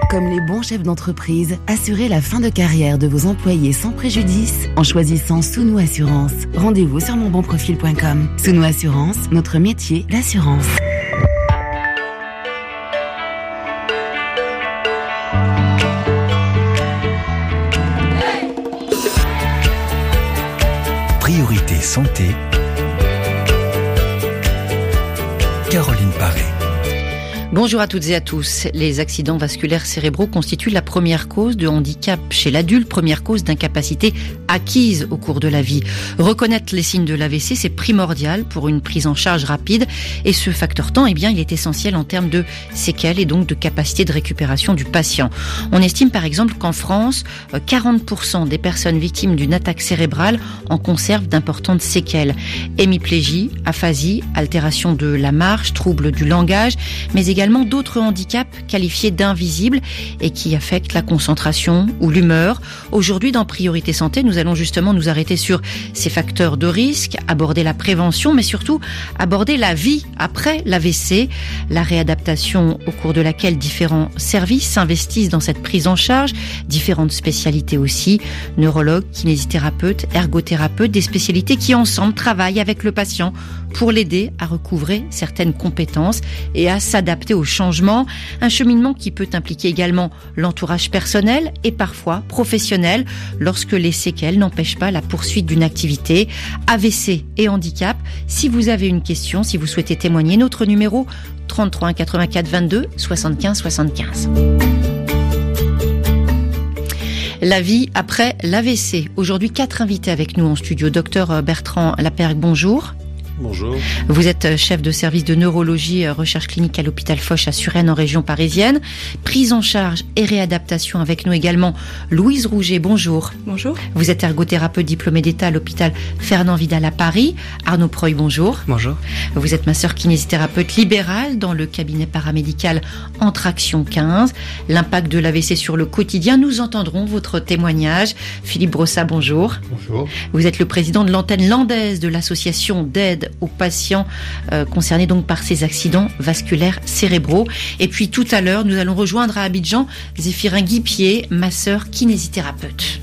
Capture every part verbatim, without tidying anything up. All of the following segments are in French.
Comme les bons chefs d'entreprise, assurez la fin de carrière de vos employés sans préjudice en choisissant Sounou Assurance. Rendez-vous sur mon bon profil point com. Sounou Assurance, notre métier, l'assurance. Priorité santé. Caroline Paré. Bonjour à toutes et à tous. Les accidents vasculaires cérébraux constituent la première cause de handicap chez l'adulte, première cause d'incapacité acquise au cours de la vie. Reconnaître les signes de l'A V C, c'est primordial pour une prise en charge rapide. Et ce facteur temps, eh bien, il est essentiel en termes de séquelles et donc de capacité de récupération du patient. On estime par exemple qu'en France, quarante pour cent des personnes victimes d'une attaque cérébrale en conservent d'importantes séquelles. Hémiplégie, aphasie, altération de la marche, troubles du langage, mais également également d'autres handicaps qualifiés d'invisibles et qui affectent la concentration ou l'humeur. Aujourd'hui, dans Priorité Santé, nous allons justement nous arrêter sur ces facteurs de risque, aborder la prévention, mais surtout aborder la vie après l'A V C, la réadaptation au cours de laquelle différents services s'investissent dans cette prise en charge, différentes spécialités aussi, neurologues, kinésithérapeutes, ergothérapeutes, des spécialités qui ensemble travaillent avec le patient pour l'aider à recouvrer certaines compétences et à s'adapter au changement. Un cheminement qui peut impliquer également l'entourage personnel et parfois professionnel lorsque les séquelles n'empêchent pas la poursuite d'une activité. A V C et handicap. Si vous avez une question, si vous souhaitez témoigner, notre numéro trente-trois quatre-vingt-quatre vingt-deux soixante-quinze soixante-quinze. La vie après l'A V C. Aujourd'hui, quatre invités avec nous en studio. Docteur Bertrand Lapergue, bonjour. Bonjour. Vous êtes chef de service de neurologie recherche clinique à l'hôpital Foch à Suresnes en région parisienne. Prise en charge et réadaptation avec nous également Louise Rouget, bonjour. Bonjour. Vous êtes ergothérapeute diplômée d'État à l'hôpital Fernand Vidal à Paris. Arnaud Preuil, bonjour. Bonjour. Vous êtes masseur kinésithérapeute libéral dans le cabinet paramédical Entraction quinze. L'impact de l'A V C sur le quotidien, nous entendrons votre témoignage. Philippe Brossat, bonjour. Bonjour. Vous êtes le président de l'antenne landaise de l'association d'aide aux patients euh, concernés donc par ces accidents vasculaires cérébraux. Et puis tout à l'heure, nous allons rejoindre à Abidjan Zéphirin Guipier, masseur kinésithérapeute.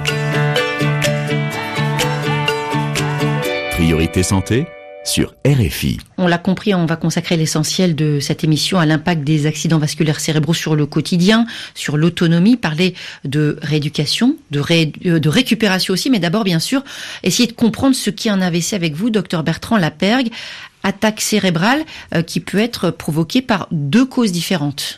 Priorité santé sur R F I. On l'a compris, on va consacrer l'essentiel de cette émission à l'impact des accidents vasculaires cérébraux sur le quotidien, sur l'autonomie, parler de rééducation, de, ré, de récupération aussi, mais d'abord, bien sûr, essayer de comprendre ce qu'est un A V C avec vous, docteur Bertrand Lapergue, attaque cérébrale euh, qui peut être provoquée par deux causes différentes.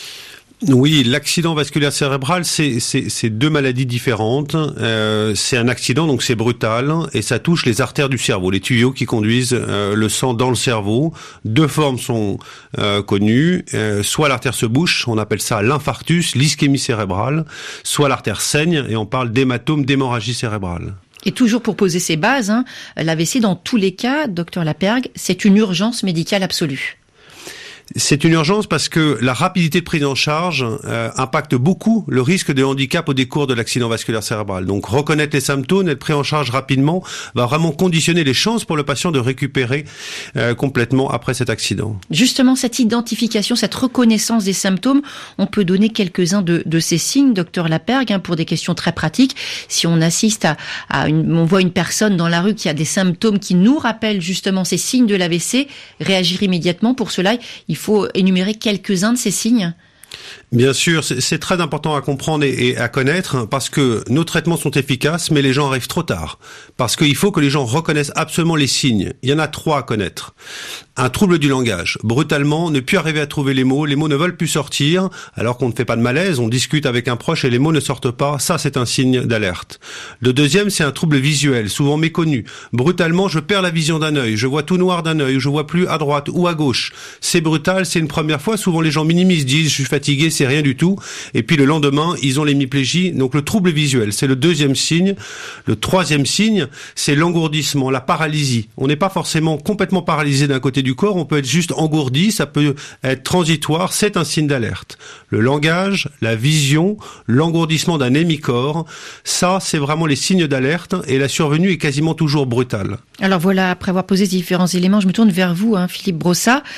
Oui, l'accident vasculaire cérébral, c'est, c'est, c'est deux maladies différentes. Euh, c'est un accident, donc c'est brutal, et ça touche les artères du cerveau, les tuyaux qui conduisent euh, le sang dans le cerveau. Deux formes sont euh, connues. Euh, soit l'artère se bouche, on appelle ça l'infarctus, l'ischémie cérébrale, soit l'artère saigne, et on parle d'hématome, d'hémorragie cérébrale. Et toujours pour poser ces bases, hein, l'A V C, dans tous les cas, docteur Lapergue, c'est une urgence médicale absolue. C'est une urgence parce que la rapidité de prise en charge euh, impacte beaucoup le risque de handicap au décours de l'accident vasculaire cérébral. Donc reconnaître les symptômes, être pris en charge rapidement, va vraiment conditionner les chances pour le patient de récupérer euh, complètement après cet accident. Justement, cette identification, cette reconnaissance des symptômes, on peut donner quelques-uns de, de ces signes, docteur Lapergue, hein, pour des questions très pratiques. Si on assiste à, à une, on voit une personne dans la rue qui a des symptômes qui nous rappellent justement ces signes de l'A V C, réagir immédiatement. Pour cela, il faut énumérer quelques-uns de ces signes. Bien sûr, c'est, c'est très important à comprendre et, et à connaître parce que nos traitements sont efficaces, mais les gens arrivent trop tard. Parce qu'il faut que les gens reconnaissent absolument les signes. Il y en a trois à connaître. Un trouble du langage. Brutalement, ne plus arriver à trouver les mots. Les mots ne veulent plus sortir, alors qu'on ne fait pas de malaise. On discute avec un proche et les mots ne sortent pas. Ça, c'est un signe d'alerte. Le deuxième, c'est un trouble visuel, souvent méconnu. Brutalement, je perds la vision d'un œil. Je vois tout noir d'un œil. Je vois plus à droite ou à gauche. C'est brutal, c'est une première fois. Souvent, les gens minimisent, disent, je suis fatigué, c'est rien du tout. Et puis, le lendemain, ils ont l'hémiplégie. Donc, le trouble visuel, c'est le deuxième signe. Le troisième signe, c'est l'engourdissement, la paralysie. On n'est pas forcément complètement paralysé d'un côté du corps, on peut être juste engourdi, ça peut être transitoire, c'est un signe d'alerte. Le langage, la vision, l'engourdissement d'un hémicorps, ça c'est vraiment les signes d'alerte et la survenue est quasiment toujours brutale. Alors voilà, après avoir posé ces différents éléments, je me tourne vers vous, hein, Philippe Brossat.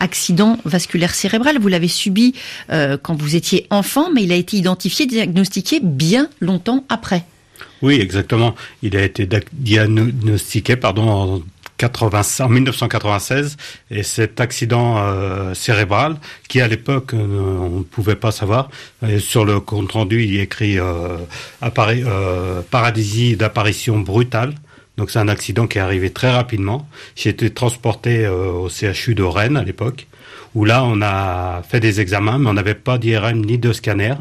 accident vasculaire cérébral. Vous l'avez subi euh, quand vous étiez enfant, mais il a été identifié, diagnostiqué bien longtemps après. Oui, exactement. Il a été diagnostiqué, pardon, en en dix-neuf cent quatre-vingt-seize, et cet accident euh, cérébral, qui à l'époque, euh, on ne pouvait pas savoir, et sur le compte-rendu, il est écrit euh, appari- euh, paralysie d'apparition brutale. Donc c'est un accident qui est arrivé très rapidement. J'ai été transporté euh, au C H U de Rennes à l'époque, où là on a fait des examens, mais on n'avait pas d'I R M ni de scanner.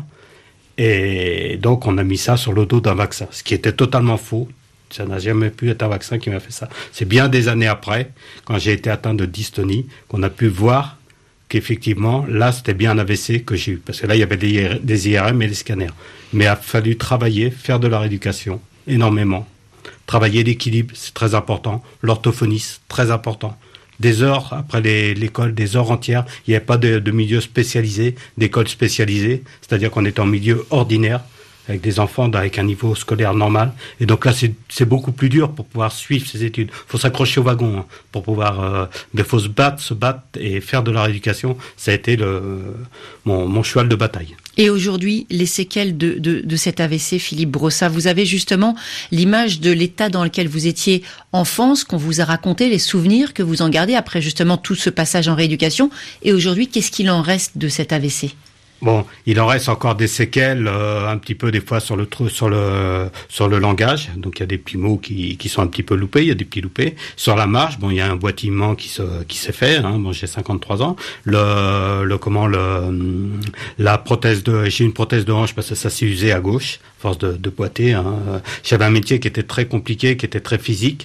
Et donc on a mis ça sur le dos d'un vaccin, ce qui était totalement faux. Ça n'a jamais pu être un vaccin qui m'a fait ça. C'est bien des années après, quand j'ai été atteint de dystonie, qu'on a pu voir qu'effectivement, là, c'était bien un A V C que j'ai eu. Parce que là, il y avait des, des I R M et des scanners. Mais il a fallu travailler, faire de la rééducation, énormément. Travailler l'équilibre, c'est très important. L'orthophonie, très important. Des heures après les, l'école, des heures entières. Il n'y avait pas de, de milieu spécialisé, d'école spécialisée. C'est-à-dire qu'on était en milieu ordinaire, avec des enfants avec un niveau scolaire normal. Et donc là, c'est, c'est beaucoup plus dur pour pouvoir suivre ces études. Il faut s'accrocher au wagon hein, pour pouvoir... Euh, mais il faut se battre, se battre et faire de la rééducation. Ça a été le, mon, mon cheval de bataille. Et aujourd'hui, les séquelles de, de, de cet A V C, Philippe Brossat, vous avez justement l'image de l'état dans lequel vous étiez enfant, ce qu'on vous a raconté, les souvenirs que vous en gardez après justement tout ce passage en rééducation. Et aujourd'hui, qu'est-ce qu'il en reste de cet A V C ? Bon, il en reste encore des séquelles, euh, un petit peu des fois sur le sur le sur le langage. Donc il y a des petits mots qui qui sont un petit peu loupés, il y a des petits loupés. Sur la marche, bon, il y a un boitillement qui se qui s'est fait. Hein, bon, j'ai cinquante-trois ans. Le le comment le la prothèse de j'ai une prothèse de hanche parce que ça s'est usé à gauche, à force de de boiter. Hein. J'avais un métier qui était très compliqué, qui était très physique,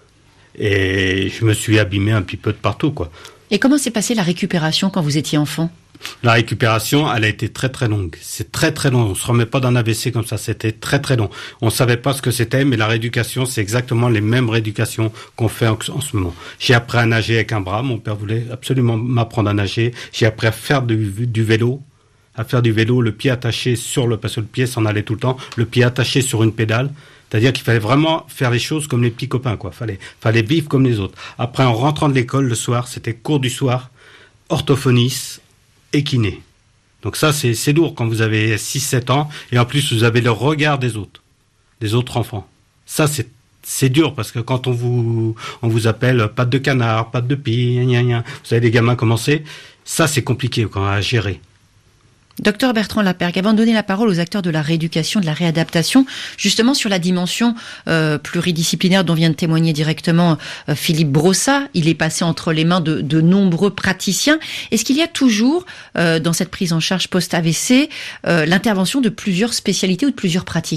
et je me suis abîmé un petit peu de partout, quoi. Et comment s'est passée la récupération quand vous étiez enfant ? La récupération, elle a été très très longue. C'est très très long. On se remet pas d'un A V C comme ça. C'était très très long. On savait pas ce que c'était, mais la rééducation, c'est exactement les mêmes rééducations qu'on fait en, en ce moment. J'ai appris à nager avec un bras. Mon père voulait absolument m'apprendre à nager. J'ai appris à faire du, du vélo, à faire du vélo, le pied attaché sur le, parce que le pied s'en allait tout le temps, le pied attaché sur une pédale. C'est-à-dire qu'il fallait vraiment faire les choses comme les petits copains, quoi. Fallait, fallait vivre comme les autres. Après, en rentrant de l'école le soir, c'était cours du soir, orthophoniste et kiné. Donc ça, c'est, c'est lourd quand vous avez six sept ans, et en plus, vous avez le regard des autres, des autres enfants. Ça, c'est, c'est dur, parce que quand on vous, on vous appelle patte de canard, patte de pie, gna gna, vous savez, les gamins commencer, ça, c'est compliqué, quand à gérer. Docteur Bertrand Lapergue, avant de donner la parole aux acteurs de la rééducation, de la réadaptation, justement sur la dimension euh, pluridisciplinaire dont vient de témoigner directement euh, Philippe Brossat, il est passé entre les mains de, de nombreux praticiens. Est-ce qu'il y a toujours, euh, dans cette prise en charge post-A V C, euh, l'intervention de plusieurs spécialités ou de plusieurs pratiques ?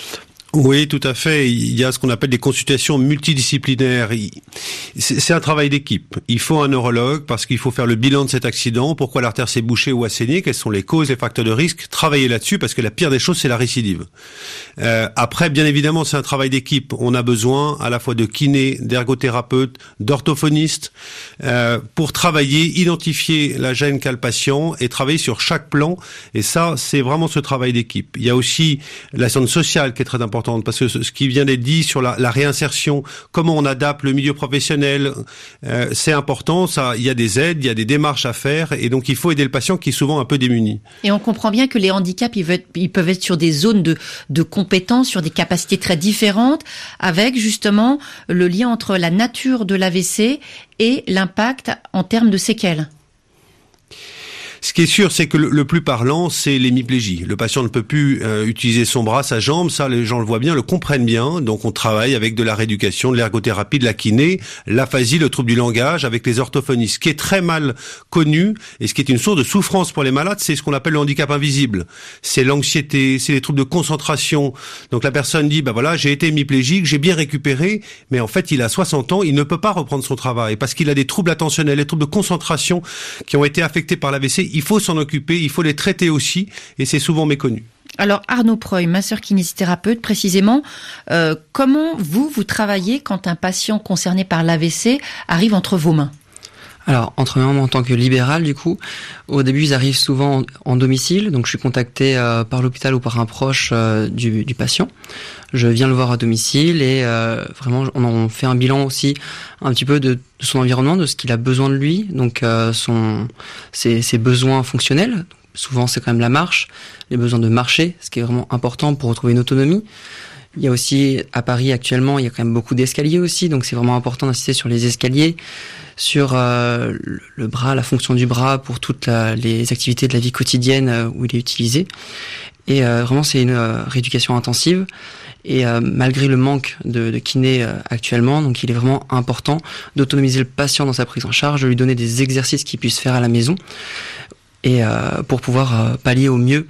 Oui, tout à fait. Il y a ce qu'on appelle des consultations multidisciplinaires. C'est un travail d'équipe. Il faut un neurologue parce qu'il faut faire le bilan de cet accident, pourquoi l'artère s'est bouchée ou a saigné, quelles sont les causes, les facteurs de risque, travailler là-dessus parce que la pire des choses, c'est la récidive. Euh, après, bien évidemment, c'est un travail d'équipe. On a besoin à la fois de kinés, d'ergothérapeutes, d'orthophonistes euh, pour travailler, identifier la gêne qu'a le patient et travailler sur chaque plan. Et ça, c'est vraiment ce travail d'équipe. Il y a aussi la science sociale qui est très importante. Parce que ce qui vient d'être dit sur la, la réinsertion, comment on adapte le milieu professionnel, euh, c'est important. Ça, il y a des aides, il y a des démarches à faire, et donc il faut aider le patient qui est souvent un peu démuni. Et on comprend bien que les handicaps, ils peuvent être, ils peuvent être sur des zones de, de compétences, sur des capacités très différentes, avec justement le lien entre la nature de l'A V C et l'impact en termes de séquelles. Ce qui est sûr, c'est que le, le plus parlant, c'est l'hémiplégie. Le patient ne peut plus euh, utiliser son bras, sa jambe. Ça, les gens le voient bien, le comprennent bien. Donc, on travaille avec de la rééducation, de l'ergothérapie, de la kiné, l'aphasie, le trouble du langage, avec les orthophonistes. Ce qui est très mal connu et ce qui est une source de souffrance pour les malades, c'est ce qu'on appelle le handicap invisible. C'est l'anxiété, c'est les troubles de concentration. Donc, la personne dit, bah voilà, j'ai été hémiplégique, j'ai bien récupéré, mais en fait, il a soixante ans, il ne peut pas reprendre son travail parce qu'il a des troubles attentionnels, des troubles de concentration qui ont été affectés par l'A V C. Il faut s'en occuper, il faut les traiter aussi, et c'est souvent méconnu. Alors Arnaud Preuil, masseur kinésithérapeute, précisément, euh, comment vous, vous travaillez quand un patient concerné par l'A V C arrive entre vos mains ? Alors, entre moi en tant que libéral, du coup, au début, ils arrivent souvent en, en domicile. Donc, je suis contacté euh, par l'hôpital ou par un proche euh, du, du patient. Je viens le voir à domicile et euh, vraiment, on, on fait un bilan aussi un petit peu de, de son environnement, de ce qu'il a besoin de lui. Donc, euh, son, ses, ses besoins fonctionnels. Souvent, c'est quand même la marche, les besoins de marcher, ce qui est vraiment important pour retrouver une autonomie. Il y a aussi, à Paris actuellement, il y a quand même beaucoup d'escaliers aussi, donc c'est vraiment important d'insister sur les escaliers, sur euh, le bras, la fonction du bras pour toutes la, les activités de la vie quotidienne euh, où il est utilisé. Et euh, vraiment, c'est une euh, rééducation intensive. Et euh, malgré le manque de, de kinés euh, actuellement, donc il est vraiment important d'autonomiser le patient dans sa prise en charge, de lui donner des exercices qu'il puisse faire à la maison, et euh, pour pouvoir euh, pallier au mieux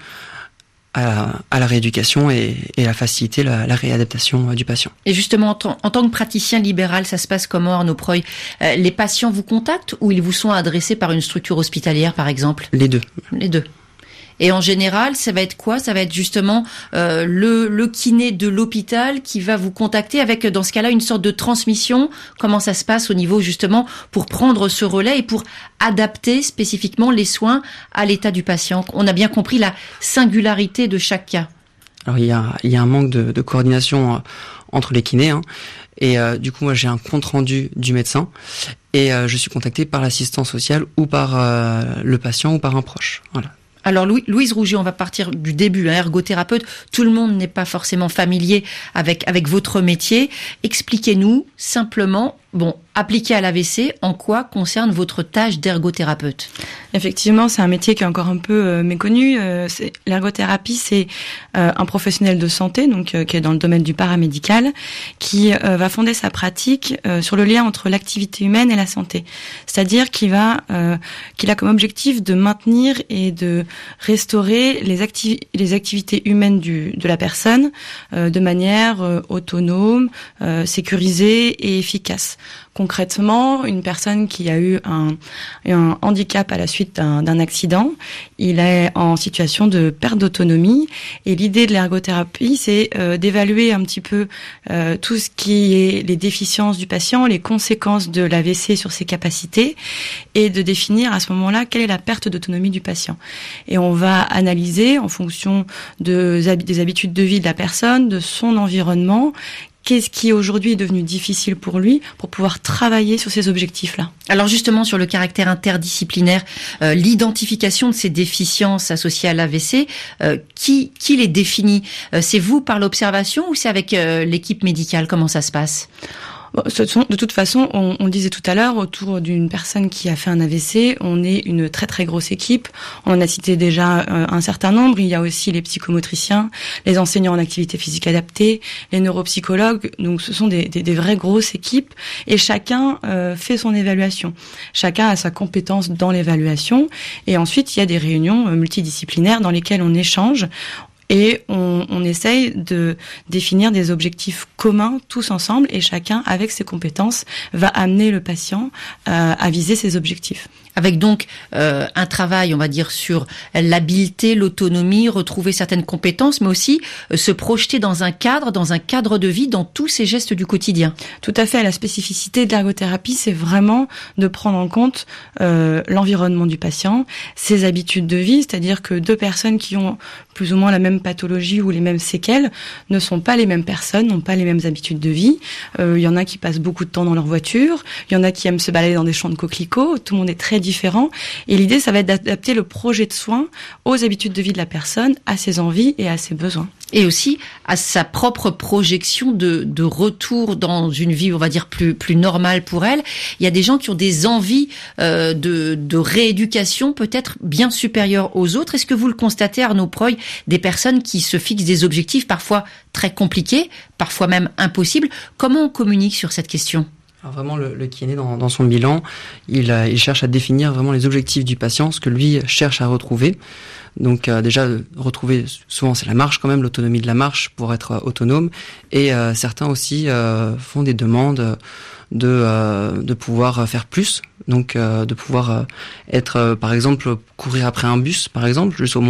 À la, à la rééducation et, et la faciliter la, la réadaptation euh, du patient. Et justement, en, t- en tant que praticien libéral, ça se passe comment, Arnaud Preuil ? euh, Les patients vous contactent ou ils vous sont adressés par une structure hospitalière, par exemple ? Les deux. Les deux. Et en général, ça va être quoi ? Ça va être justement euh, le, le kiné de l'hôpital qui va vous contacter avec, dans ce cas-là, une sorte de transmission. Comment ça se passe au niveau, justement, pour prendre ce relais et pour adapter spécifiquement les soins à l'état du patient ? On a bien compris la singularité de chaque cas. Alors, il y a, il y a un manque de, de coordination euh, entre les kinés, hein. Et euh, du coup, moi, j'ai un compte-rendu du médecin et euh, je suis contacté par l'assistant social ou par euh, le patient ou par un proche. Voilà. Alors Louis, Louise Rougier, on va partir du début, hein, ergothérapeute. Tout le monde n'est pas forcément familier avec avec votre métier. Expliquez-nous simplement, bon, appliqué à l'A V C, en quoi concerne votre tâche d'ergothérapeute ? Effectivement, c'est un métier qui est encore un peu euh, méconnu. Euh, c'est, l'ergothérapie, c'est euh, un professionnel de santé, donc euh, qui est dans le domaine du paramédical, qui euh, va fonder sa pratique euh, sur le lien entre l'activité humaine et la santé. C'est-à-dire qu'il va, euh, qu'il a comme objectif de maintenir et de restaurer les, activi- les activités humaines du, de la personne euh, de manière euh, autonome, euh, sécurisée et efficace. Concrètement, une personne qui a eu un, un handicap à la suite d'un, d'un accident, il est en situation de perte d'autonomie. Et l'idée de l'ergothérapie, c'est euh, d'évaluer un petit peu euh, tout ce qui est les déficiences du patient, les conséquences de l'A V C sur ses capacités, et de définir à ce moment-là quelle est la perte d'autonomie du patient. Et on va analyser en fonction de, des habitudes de vie de la personne, de son environnement, qu'est-ce qui aujourd'hui est devenu difficile pour lui pour pouvoir travailler sur ces objectifs-là. Alors justement, sur le caractère interdisciplinaire, euh, l'identification de ces déficiences associées à l'A V C, euh, qui, qui les définit ? euh, C'est vous par l'observation ou c'est avec euh, l'équipe médicale ? Comment ça se passe ? Bon, de toute façon, on, on le disait tout à l'heure, autour d'une personne qui a fait un A V C, on est une très très grosse équipe. On en a cité déjà euh, un certain nombre. Il y a aussi les psychomotriciens, les enseignants en activité physique adaptée, les neuropsychologues. Donc ce sont des, des, des vraies grosses équipes et chacun euh, fait son évaluation. Chacun a sa compétence dans l'évaluation. Et ensuite, il y a des réunions euh, multidisciplinaires dans lesquelles on échange. Et on, on essaye de définir des objectifs communs tous ensemble et chacun, avec ses compétences, va amener le patient euh, à viser ses objectifs. Avec donc euh, un travail, on va dire, sur l'habileté, l'autonomie, retrouver certaines compétences, mais aussi euh, se projeter dans un cadre, dans un cadre de vie, dans tous ces gestes du quotidien. Tout à fait. La spécificité de l'ergothérapie, c'est vraiment de prendre en compte euh, l'environnement du patient, ses habitudes de vie, c'est-à-dire que deux personnes qui ont plus ou moins la même pathologie ou les mêmes séquelles ne sont pas les mêmes personnes, n'ont pas les mêmes habitudes de vie. Euh, il y en a qui passent beaucoup de temps dans leur voiture, il y en a qui aiment se balader dans des champs de coquelicots, tout le monde est très différent. Et l'idée, ça va être d'adapter le projet de soins aux habitudes de vie de la personne, à ses envies et à ses besoins. Et aussi à sa propre projection de, de retour dans une vie, on va dire, plus, plus normale pour elle. Il y a des gens qui ont des envies euh, de, de rééducation peut-être bien supérieures aux autres. Est-ce que vous le constatez, Arnaud Preuil, des personnes qui se fixent des objectifs parfois très compliqués, parfois même impossibles ? Comment on communique sur cette question ? Alors vraiment, le, le kiné, dans, dans son bilan, il, euh, il cherche à définir vraiment les objectifs du patient, ce que lui cherche à retrouver. Donc euh, déjà, retrouver, souvent c'est la marche quand même, l'autonomie de la marche pour être euh, autonome. Et euh, certains aussi euh, font des demandes de, euh, de pouvoir faire plus. Donc euh, de pouvoir euh, être, euh, par exemple, courir après un bus, par exemple, juste au moins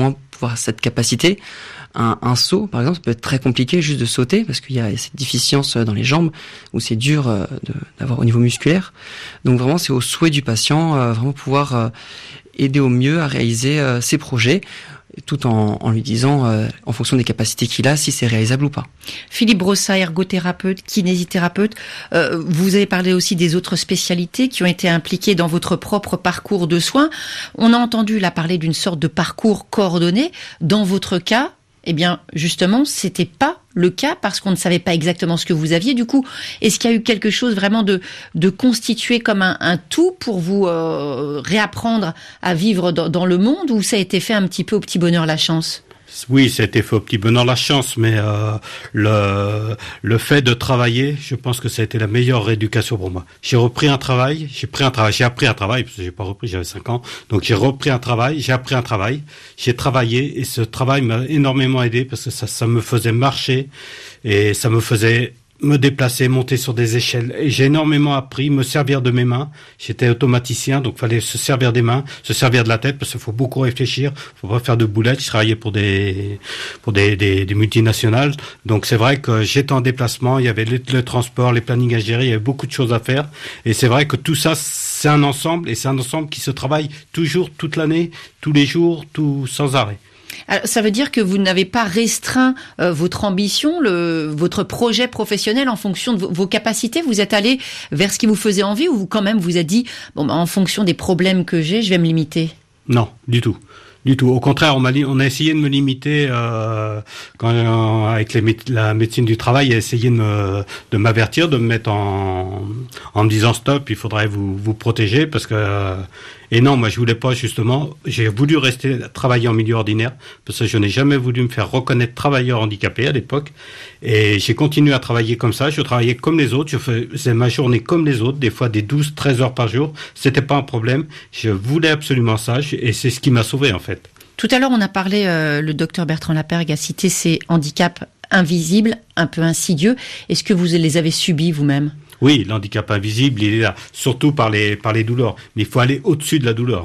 avoir cette capacité. Un, un saut, par exemple, ça peut être très compliqué juste de sauter parce qu'il y a cette déficience dans les jambes où c'est dur euh, de, d'avoir au niveau musculaire. Donc vraiment, c'est au souhait du patient, euh, vraiment pouvoir euh, aider au mieux à réaliser euh, ses projets, tout en, en lui disant, euh, en fonction des capacités qu'il a, si c'est réalisable ou pas. Philippe Brossat, ergothérapeute, kinésithérapeute, euh, vous avez parlé aussi des autres spécialités qui ont été impliquées dans votre propre parcours de soins. On a entendu là parler d'une sorte de parcours coordonné. Dans votre cas, eh bien, justement, c'était pas le cas parce qu'on ne savait pas exactement ce que vous aviez. Du coup, est-ce qu'il y a eu quelque chose vraiment de, de constitué comme un, un tout pour vous euh, réapprendre à vivre dans, dans le monde, ou ça a été fait un petit peu au petit bonheur la chance ? Oui, ça a été fait au petit bonheur la chance, mais euh, le le fait de travailler, je pense que ça a été la meilleure rééducation pour moi. J'ai repris un travail, j'ai pris un travail, j'ai appris un travail, parce que j'ai pas repris, j'avais cinq ans, donc j'ai repris un travail, j'ai appris un travail, j'ai travaillé, et ce travail m'a énormément aidé, parce que ça, ça me faisait marcher, et ça me faisait me déplacer, monter sur des échelles. Et j'ai énormément appris, me servir de mes mains. J'étais automaticien, donc fallait se servir des mains, se servir de la tête, parce qu'il faut beaucoup réfléchir, faut pas faire de boulettes. Je travaillais pour des pour des, des, des multinationales. Donc c'est vrai que j'étais en déplacement, il y avait le, le transport, les plannings à gérer, il y avait beaucoup de choses à faire. Et c'est vrai que tout ça, c'est un ensemble, et c'est un ensemble qui se travaille toujours, toute l'année, tous les jours, tout sans arrêt. Alors, ça veut dire que vous n'avez pas restreint euh, votre ambition, le, votre projet professionnel en fonction de vos, vos capacités. Vous êtes allé vers ce qui vous faisait envie, ou vous, quand même vous êtes dit, bon, bah, en fonction des problèmes que j'ai, je vais me limiter? Non, du tout. Du tout. Au contraire, on m'a, on a essayé de me limiter euh, quand euh, avec les, la médecine du travail, a essayé de me, de m'avertir, de me mettre en, en me disant stop, il faudrait vous, vous protéger, parce que euh, et non, moi je voulais pas, justement, j'ai voulu rester travailler en milieu ordinaire, parce que je n'ai jamais voulu me faire reconnaître travailleur handicapé à l'époque, et j'ai continué à travailler comme ça. Je travaillais comme les autres, je faisais ma journée comme les autres, des fois des douze, treize heures par jour, c'était pas un problème. Je voulais absolument ça, et c'est ce qui m'a sauvé en fait. Tout à l'heure, on a parlé, euh, le docteur Bertrand Lapergue a cité ces handicaps invisibles, un peu insidieux. Est-ce que vous les avez subis vous-même ? Oui, l'handicap invisible, il est là, surtout par les, par les douleurs. Mais il faut aller au-dessus de la douleur.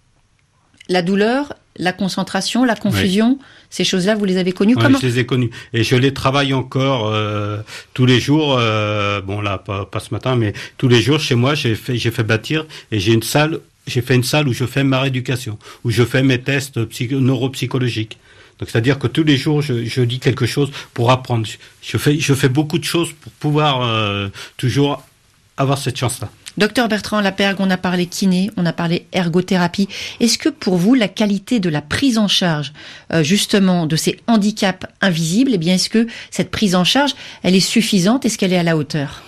La douleur, la concentration, la confusion, oui. Ces choses-là, vous les avez connues? Oui, Comment? Je les ai connues. Et je les travaille encore euh, tous les jours. Euh, bon, là, pas, pas ce matin, mais tous les jours, chez moi, j'ai fait, j'ai fait bâtir, et j'ai une salle, j'ai fait une salle où je fais ma rééducation, où je fais mes tests psycho- neuropsychologiques. Donc, c'est-à-dire que tous les jours, je, je lis quelque chose pour apprendre. Je fais, je fais beaucoup de choses pour pouvoir euh, toujours avoir cette chance-là. Docteur Bertrand Lapergue, on a parlé kiné, on a parlé ergothérapie. Est-ce que pour vous, la qualité de la prise en charge, euh, justement, de ces handicaps invisibles, eh bien, est-ce que cette prise en charge, elle est suffisante? Est-ce qu'elle est à la hauteur?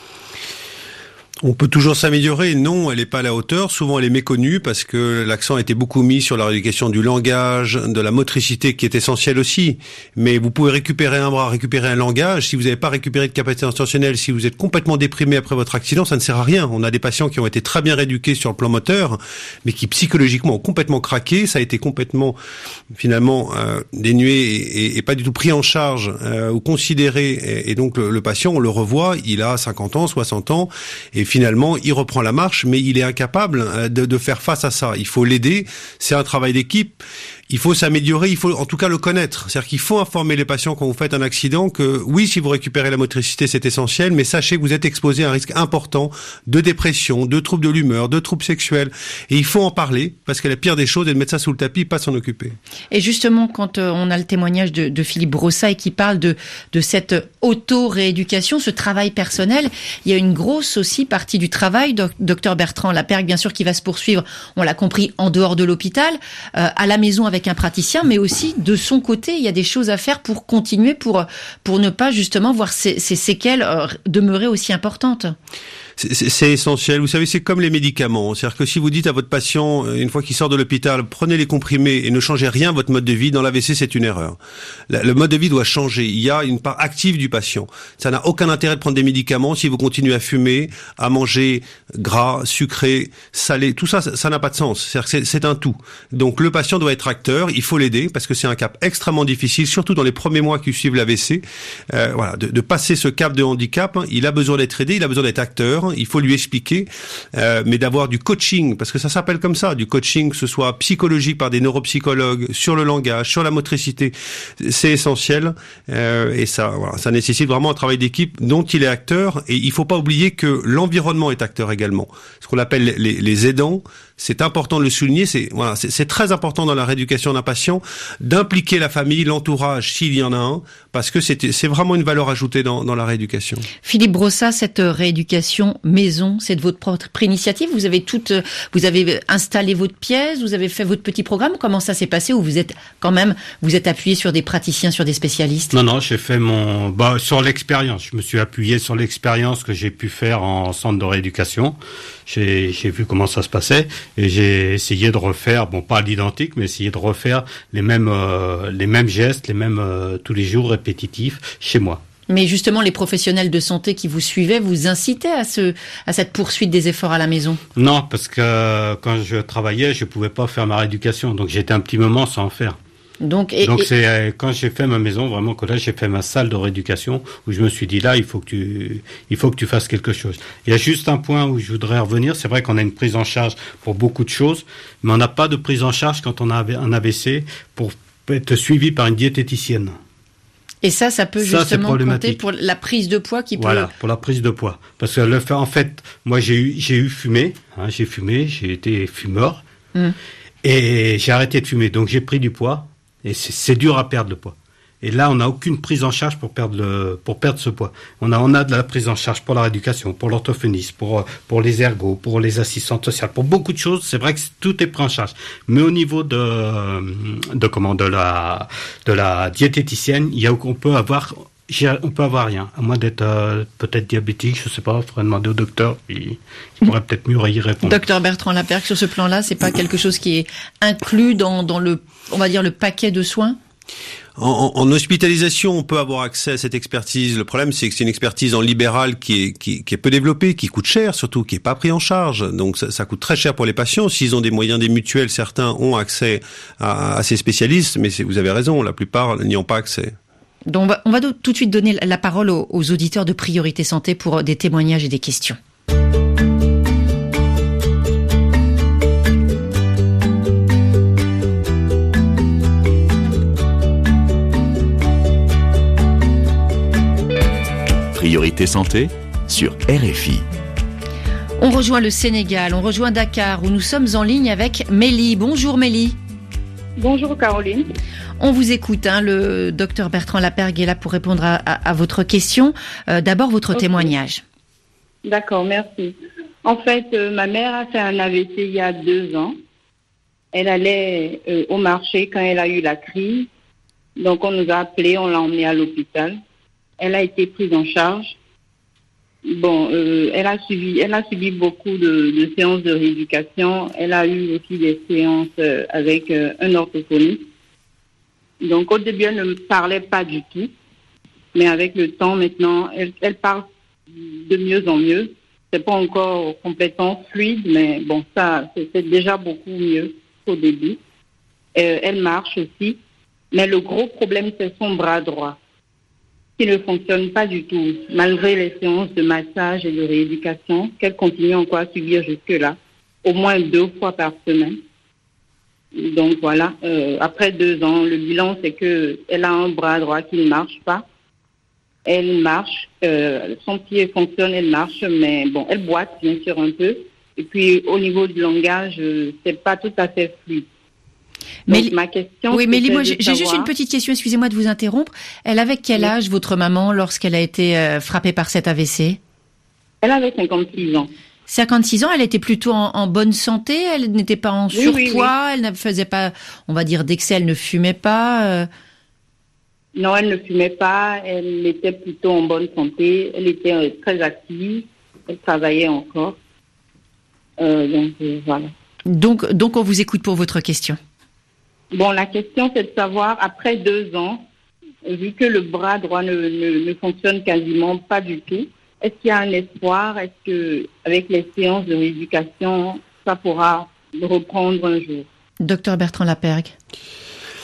On peut toujours s'améliorer. Non, elle n'est pas à la hauteur. Souvent, elle est méconnue parce que l'accent a été beaucoup mis sur la rééducation du langage, de la motricité qui est essentielle aussi. Mais vous pouvez récupérer un bras, récupérer un langage. Si vous n'avez pas récupéré de capacité intentionnelle, si vous êtes complètement déprimé après votre accident, ça ne sert à rien. On a des patients qui ont été très bien rééduqués sur le plan moteur, mais qui psychologiquement ont complètement craqué. Ça a été complètement, finalement, euh, dénué et, et, et pas du tout pris en charge euh, ou considéré. Et, et donc, le, le patient, on le revoit, il a cinquante ans, soixante ans, et finalement, il reprend la marche, mais il est incapable de, de faire face à ça. Il faut l'aider. C'est un travail d'équipe. Il faut s'améliorer, il faut en tout cas le connaître. C'est-à-dire qu'il faut informer les patients quand vous faites un accident que oui, si vous récupérez la motricité, c'est essentiel, mais sachez que vous êtes exposé à un risque important de dépression, de troubles de l'humeur, de troubles sexuels. Et il faut en parler, parce que la pire des choses est de mettre ça sous le tapis, pas s'en occuper. Et justement, quand on a le témoignage de, de Philippe Brossat et qui parle de, de cette auto-rééducation, ce travail personnel, il y a une grosse aussi partie du travail, docteur Bertrand Lapergue, bien sûr, qui va se poursuivre, on l'a compris, en dehors de l'hôpital, euh, à la maison avec un praticien, mais aussi de son côté, il y a des choses à faire pour continuer, pour pour ne pas justement voir ces, ces séquelles euh, demeurer aussi importantes. C'est, c'est, c'est essentiel. Vous savez, c'est comme les médicaments. C'est-à-dire que si vous dites à votre patient, une fois qu'il sort de l'hôpital, prenez les comprimés et ne changez rien à votre mode de vie, dans l'A V C, c'est une erreur. La, le mode de vie doit changer. Il y a une part active du patient. Ça n'a aucun intérêt de prendre des médicaments si vous continuez à fumer, à manger gras, sucré, salé. Tout ça, ça, ça n'a pas de sens. C'est-à-dire que c'est, c'est un tout. Donc, le patient doit être acteur. Il faut l'aider parce que c'est un cap extrêmement difficile, surtout dans les premiers mois qui suivent l'A V C. Euh, voilà, de, de passer ce cap de handicap, il a besoin d'être aidé, il a besoin d'être acteur. il faut lui expliquer, euh, mais d'avoir du coaching, parce que ça s'appelle comme ça, du coaching, que ce soit psychologique par des neuropsychologues, sur le langage, sur la motricité, c'est essentiel, euh, et ça, voilà, ça nécessite vraiment un travail d'équipe dont il est acteur, et il faut pas oublier que l'environnement est acteur également. Ce qu'on appelle les, les aidants, c'est important de le souligner, c'est voilà, c'est, c'est très important dans la rééducation d'un patient d'impliquer la famille, l'entourage, s'il y en a un, parce que c'est, c'est vraiment une valeur ajoutée dans, dans la rééducation. Philippe Brossat, cette rééducation maison, c'est de votre propre initiative. Vous avez toute, vous avez installé votre pièce, vous avez fait votre petit programme. Comment ça s'est passé? Ou vous êtes quand même, vous êtes appuyé sur des praticiens, sur des spécialistes? Non, non, j'ai fait mon, bah, sur l'expérience. Je me suis appuyé sur l'expérience que j'ai pu faire en centre de rééducation. J'ai, j'ai vu comment ça se passait et j'ai essayé de refaire, bon, pas à l'identique, mais essayer de refaire les mêmes, euh, les mêmes gestes, les mêmes euh, tous les jours répétitifs chez moi. Mais justement, les professionnels de santé qui vous suivaient vous incitaient à ce, à cette poursuite des efforts à la maison? Non, parce que quand je travaillais, je pouvais pas faire ma rééducation, donc j'étais un petit moment sans en faire. Donc, et, Donc et... c'est euh, quand j'ai fait ma maison, vraiment que là j'ai fait ma salle de rééducation où je me suis dit là il faut que tu il faut que tu fasses quelque chose. Il y a juste un point où je voudrais revenir, c'est vrai qu'on a une prise en charge pour beaucoup de choses, mais on n'a pas de prise en charge quand on a un A V C pour être suivi par une diététicienne. Et ça, ça peut ça, justement compter pour la prise de poids qui peut... Voilà, pour la prise de poids. Parce que le fait, en fait, moi j'ai eu j'ai eu fumé, hein, j'ai fumé, j'ai été fumeur mmh. et j'ai arrêté de fumer, donc j'ai pris du poids. Et c'est, c'est dur à perdre le poids. Et là, on n'a aucune prise en charge pour perdre le, pour perdre ce poids. On a, on a de la prise en charge pour la rééducation, pour l'orthophoniste, pour, pour les ergots, pour les assistantes sociales, pour beaucoup de choses. C'est vrai que tout est pris en charge. Mais au niveau de, de comment, de la, de la diététicienne, il y a, on peut avoir, on peut avoir rien. À moins d'être, euh, peut-être diabétique, je sais pas, il faudrait demander au docteur, il, il pourrait peut-être mieux y répondre. Docteur Bertrand Lapergue, sur ce plan-là, c'est pas quelque chose qui est inclus dans, dans le, on va dire, le paquet de soins? En, en, en hospitalisation, on peut avoir accès à cette expertise. Le problème, c'est que c'est une expertise en libéral qui est, qui, qui est peu développée, qui coûte cher surtout, qui est pas pris en charge. Donc ça, ça coûte très cher pour les patients. S'ils ont des moyens, des mutuelles, certains ont accès à, à ces spécialistes, mais c'est, vous avez raison, la plupart n'y ont pas accès. Donc on va, on va tout de suite donner la parole aux, aux auditeurs de Priorité Santé pour des témoignages et des questions. Priorité Santé sur R F I. On rejoint le Sénégal, on rejoint Dakar où nous sommes en ligne avec Mélie. Bonjour Mélie. Bonjour Caroline. On vous écoute, hein, le docteur Bertrand Lapergue est là pour répondre à, à, à votre question. Euh, d'abord votre okay. témoignage. D'accord, merci. En fait, euh, ma mère a fait un A V C il y a deux ans. Elle allait euh, au marché quand elle a eu la crise. Donc on nous a appelés, on l'a emmenée à l'hôpital. Elle a été prise en charge. Bon, euh, elle a suivi, elle a subi beaucoup de, de séances de rééducation. Elle a eu aussi des séances euh, avec euh, un orthophoniste. Donc, au début, elle ne parlait pas du tout. Mais avec le temps, maintenant, elle, elle parle de mieux en mieux. C'est pas encore complètement fluide, mais bon, ça, c'est, c'est déjà beaucoup mieux qu'au début. Euh, elle marche aussi. Mais le gros problème, c'est son bras droit, qui ne fonctionne pas du tout, malgré les séances de massage et de rééducation, qu'elle continue encore à subir jusque-là, au moins deux fois par semaine. Donc voilà, euh, après deux ans, le bilan, c'est que elle a un bras droit qui ne marche pas. Elle marche, euh, son pied fonctionne, elle marche, mais bon, elle boite bien sûr un peu. Et puis au niveau du langage, euh, c'est pas tout à fait fluide. Mais Donc, ma question, oui, mais moi, j'ai, savoir... j'ai juste une petite question. Excusez-moi de vous interrompre. Elle avait quel âge, oui. votre maman, lorsqu'elle a été euh, frappée par cet A V C? Elle avait cinquante-six ans. cinquante-six ans, elle était plutôt en, en bonne santé. Elle n'était pas en oui, surpoids. Oui, oui. Elle ne faisait pas, on va dire, d'excès. Elle ne fumait pas. Euh... Non, elle ne fumait pas. Elle était plutôt en bonne santé. Elle était euh, très active. Elle travaillait encore. Euh, donc euh, voilà. Donc, donc, on vous écoute pour votre question. Bon, la question, c'est de savoir, après deux ans, vu que le bras droit ne, ne, ne fonctionne quasiment pas du tout, est-ce qu'il y a un espoir? Est-ce que, avec les séances de rééducation, ça pourra reprendre un jour? Docteur Bertrand Lapergue.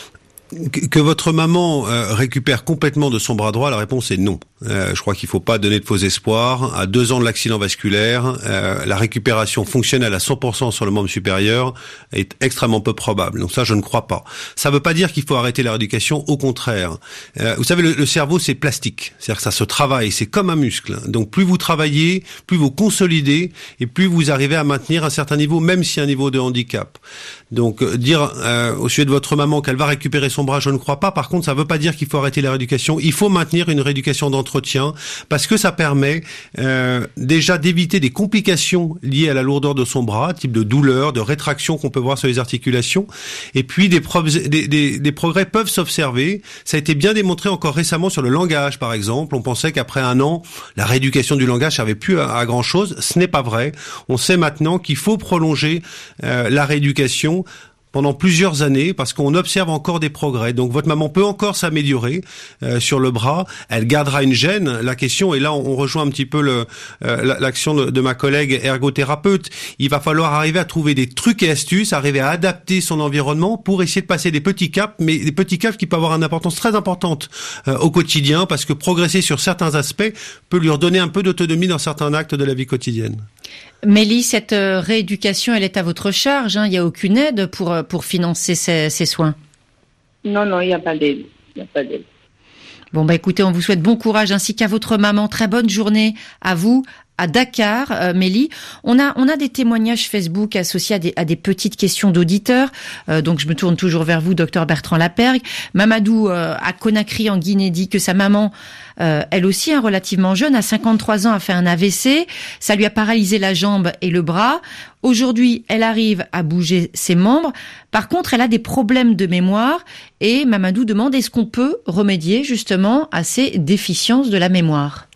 Que votre maman euh, récupère complètement de son bras droit, la réponse est non. Euh, je crois qu'il ne faut pas donner de faux espoirs. À deux ans de l'accident vasculaire, euh, la récupération fonctionnelle à cent pour cent sur le membre supérieur est extrêmement peu probable. Donc ça, je ne crois pas. Ça ne veut pas dire qu'il faut arrêter la rééducation, au contraire. Euh, vous savez, le, le cerveau, c'est plastique. C'est-à-dire que ça se travaille, c'est comme un muscle. Donc plus vous travaillez, plus vous consolidez et plus vous arrivez à maintenir un certain niveau, même si un niveau de handicap. Donc euh, dire euh, au sujet de votre maman qu'elle va récupérer son bras, je ne crois pas. Par contre, ça ne veut pas dire qu'il faut arrêter la rééducation. Il faut maintenir une rééducation d'entretien parce que ça permet euh, déjà d'éviter des complications liées à la lourdeur de son bras, type de douleur, de rétraction qu'on peut voir sur les articulations. Et puis des, preuves, des, des, des progrès peuvent s'observer. Ça a été bien démontré encore récemment sur le langage, par exemple. On pensait qu'après un an, la rééducation du langage servait plus à, à grand chose. Ce n'est pas vrai. On sait maintenant qu'il faut prolonger euh, la rééducation pendant plusieurs années, parce qu'on observe encore des progrès. Donc votre maman peut encore s'améliorer euh, sur le bras. Elle gardera une gêne. La question, et là on rejoint un petit peu le, euh, l'action de, de ma collègue ergothérapeute, il va falloir arriver à trouver des trucs et astuces, arriver à adapter son environnement pour essayer de passer des petits caps, mais des petits caps qui peuvent avoir une importance très importante euh, au quotidien, parce que progresser sur certains aspects peut lui redonner un peu d'autonomie dans certains actes de la vie quotidienne. Mélie, cette euh, rééducation, elle est à votre charge, hein. Il n'y a aucune aide pour, pour financer ces, ces soins? Non, non, il n'y a pas d'aide. Il n'y a pas d'aide. Bon, bah écoutez, on vous souhaite bon courage ainsi qu'à votre maman. Très bonne journée à vous. À Dakar, euh, Mélie, on a on a des témoignages Facebook associés à des, à des petites questions d'auditeurs. Euh, donc je me tourne toujours vers vous, docteur Bertrand Lapergue. Mamadou euh, à Conakry en Guinée dit que sa maman, euh, elle aussi, hein, relativement jeune, à cinquante-trois ans, a fait un A V C. Ça lui a paralysé la jambe et le bras. Aujourd'hui, elle arrive à bouger ses membres. Par contre, elle a des problèmes de mémoire. Et Mamadou demande, est-ce qu'on peut remédier justement à ces déficiences de la mémoire?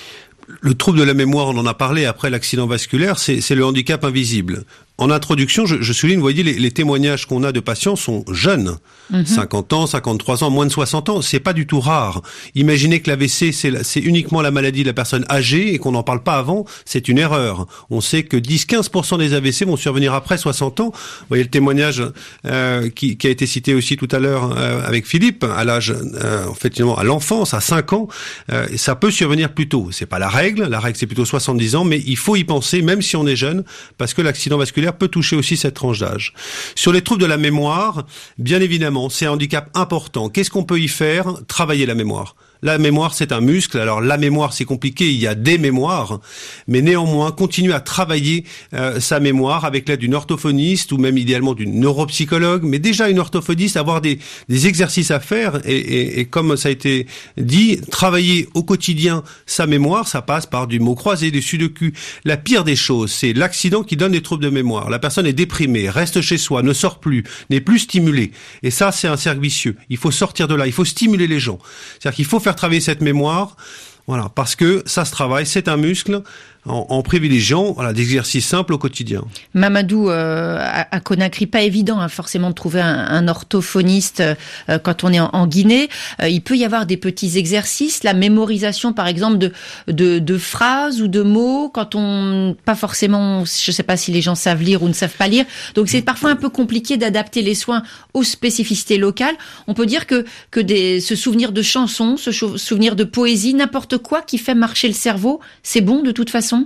Le trouble de la mémoire, on en a parlé après l'accident vasculaire, c'est, c'est le handicap invisible. En introduction, je, je souligne, vous voyez, les, les témoignages qu'on a de patients sont jeunes. Mmh. cinquante ans, cinquante-trois ans, moins de soixante ans, c'est pas du tout rare. Imaginez que l'A V C, c'est, c'est uniquement la maladie de la personne âgée et qu'on n'en parle pas avant, c'est une erreur. On sait que dix à quinze pour cent des A V C vont survenir après soixante ans. Vous voyez le témoignage euh, qui, qui a été cité aussi tout à l'heure euh, avec Philippe, à l'âge, euh, en fait, à l'enfance, à cinq ans, euh, ça peut survenir plus tôt. C'est pas la règle, la règle c'est plutôt soixante-dix ans, mais il faut y penser, même si on est jeune, parce que l'accident vasculaire peut toucher aussi cette tranche d'âge. Sur les troubles de la mémoire, bien évidemment, c'est un handicap important. Qu'est-ce qu'on peut y faire? Travailler la mémoire. La mémoire, c'est un muscle. Alors, la mémoire, c'est compliqué. Il y a des mémoires. Mais néanmoins, continuer à travailler euh, sa mémoire avec l'aide d'une orthophoniste ou même idéalement d'une neuropsychologue. Mais déjà, une orthophoniste, avoir des, des exercices à faire. Et, et, et comme ça a été dit, travailler au quotidien sa mémoire, ça passe par du mot croisé, des sudoku. La pire des choses, c'est l'accident qui donne des troubles de mémoire. La personne est déprimée, reste chez soi, ne sort plus, n'est plus stimulée. Et ça, c'est un cercle vicieux. Il faut sortir de là. Il faut stimuler les gens. C'est-à-dire qu'il faut faire travailler cette mémoire, voilà, parce que ça se travaille, c'est un muscle, en, en privilégiant voilà, des exercices simples au quotidien. Mamadou, euh, à, à Conakry, pas évident hein, forcément de trouver un, un orthophoniste euh, quand on est en, en Guinée. Euh, il peut y avoir des petits exercices, la mémorisation par exemple de, de, de phrases ou de mots, quand on, pas forcément, je ne sais pas si les gens savent lire ou ne savent pas lire, donc c'est parfois un peu compliqué d'adapter les soins aux spécificités locales. On peut dire que, que des, ce souvenir de chansons, ce souvenir de poésie, n'importe quoi qui fait marcher le cerveau, c'est bon de toute façon?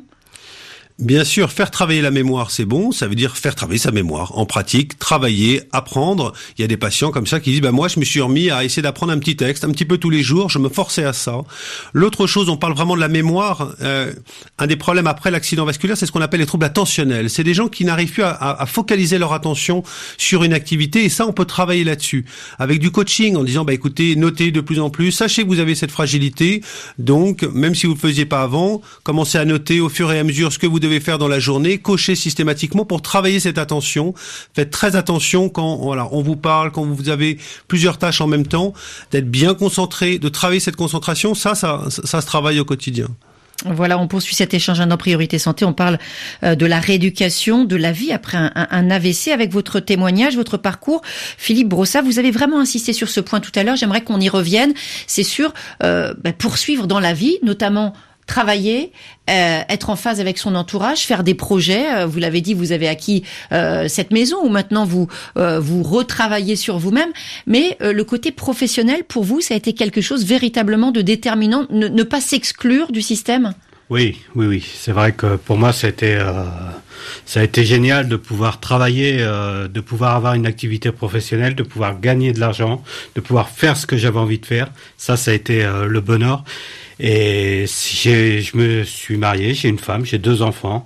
Bien sûr, faire travailler la mémoire, c'est bon. Ça veut dire faire travailler sa mémoire. En pratique, travailler, apprendre. Il y a des patients comme ça qui disent, bah, moi, je me suis remis à essayer d'apprendre un petit texte, un petit peu tous les jours. Je me forçais à ça. L'autre chose, on parle vraiment de la mémoire. Euh, un des problèmes après l'accident vasculaire, c'est ce qu'on appelle les troubles attentionnels. C'est des gens qui n'arrivent plus à, à, à focaliser leur attention sur une activité. Et ça, on peut travailler là-dessus. Avec du coaching, en disant, bah, écoutez, notez de plus en plus. Sachez que vous avez cette fragilité. Donc, même si vous ne le faisiez pas avant, commencez à noter au fur et à mesure ce que vous devez faire dans la journée, cocher systématiquement pour travailler cette attention. Faites très attention quand voilà, on vous parle, quand vous avez plusieurs tâches en même temps, d'être bien concentré, de travailler cette concentration. Ça, ça, ça, ça se travaille au quotidien. Voilà, on poursuit cet échange dans Priorité Santé. On parle euh, de la rééducation, de la vie après un, un, un A V C avec votre témoignage, votre parcours. Philippe Brossat, vous avez vraiment insisté sur ce point tout à l'heure. J'aimerais qu'on y revienne. C'est sûr, euh, bah, poursuivre dans la vie, notamment travailler, euh, être en phase avec son entourage, faire des projets. Euh, vous l'avez dit, vous avez acquis euh, cette maison où maintenant vous euh, vous retravaillez sur vous-même. Mais euh, le côté professionnel, pour vous, ça a été quelque chose véritablement de déterminant, ne, ne pas s'exclure du système. Oui, oui, oui. C'est vrai que pour moi, ça a été, euh, ça a été génial de pouvoir travailler, euh, de pouvoir avoir une activité professionnelle, de pouvoir gagner de l'argent, de pouvoir faire ce que j'avais envie de faire. Ça, ça a été euh, le bonheur. Et j'ai, je me suis marié, j'ai une femme, j'ai deux enfants.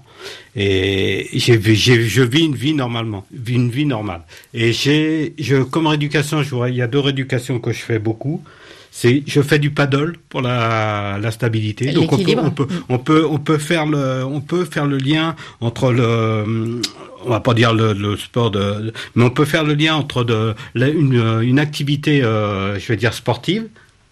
Et j'ai, j'ai, je vis une vie normalement, une vie normale. Et j'ai, je, comme rééducation, je vois, il y a deux rééducations que je fais beaucoup. C'est, je fais du paddle pour la, la stabilité. Donc on peut, on peut, on peut, on peut faire le, on peut faire le lien entre le, on va pas dire le, le sport de, mais on peut faire le lien entre de, la, une, une activité, euh, je vais dire sportive,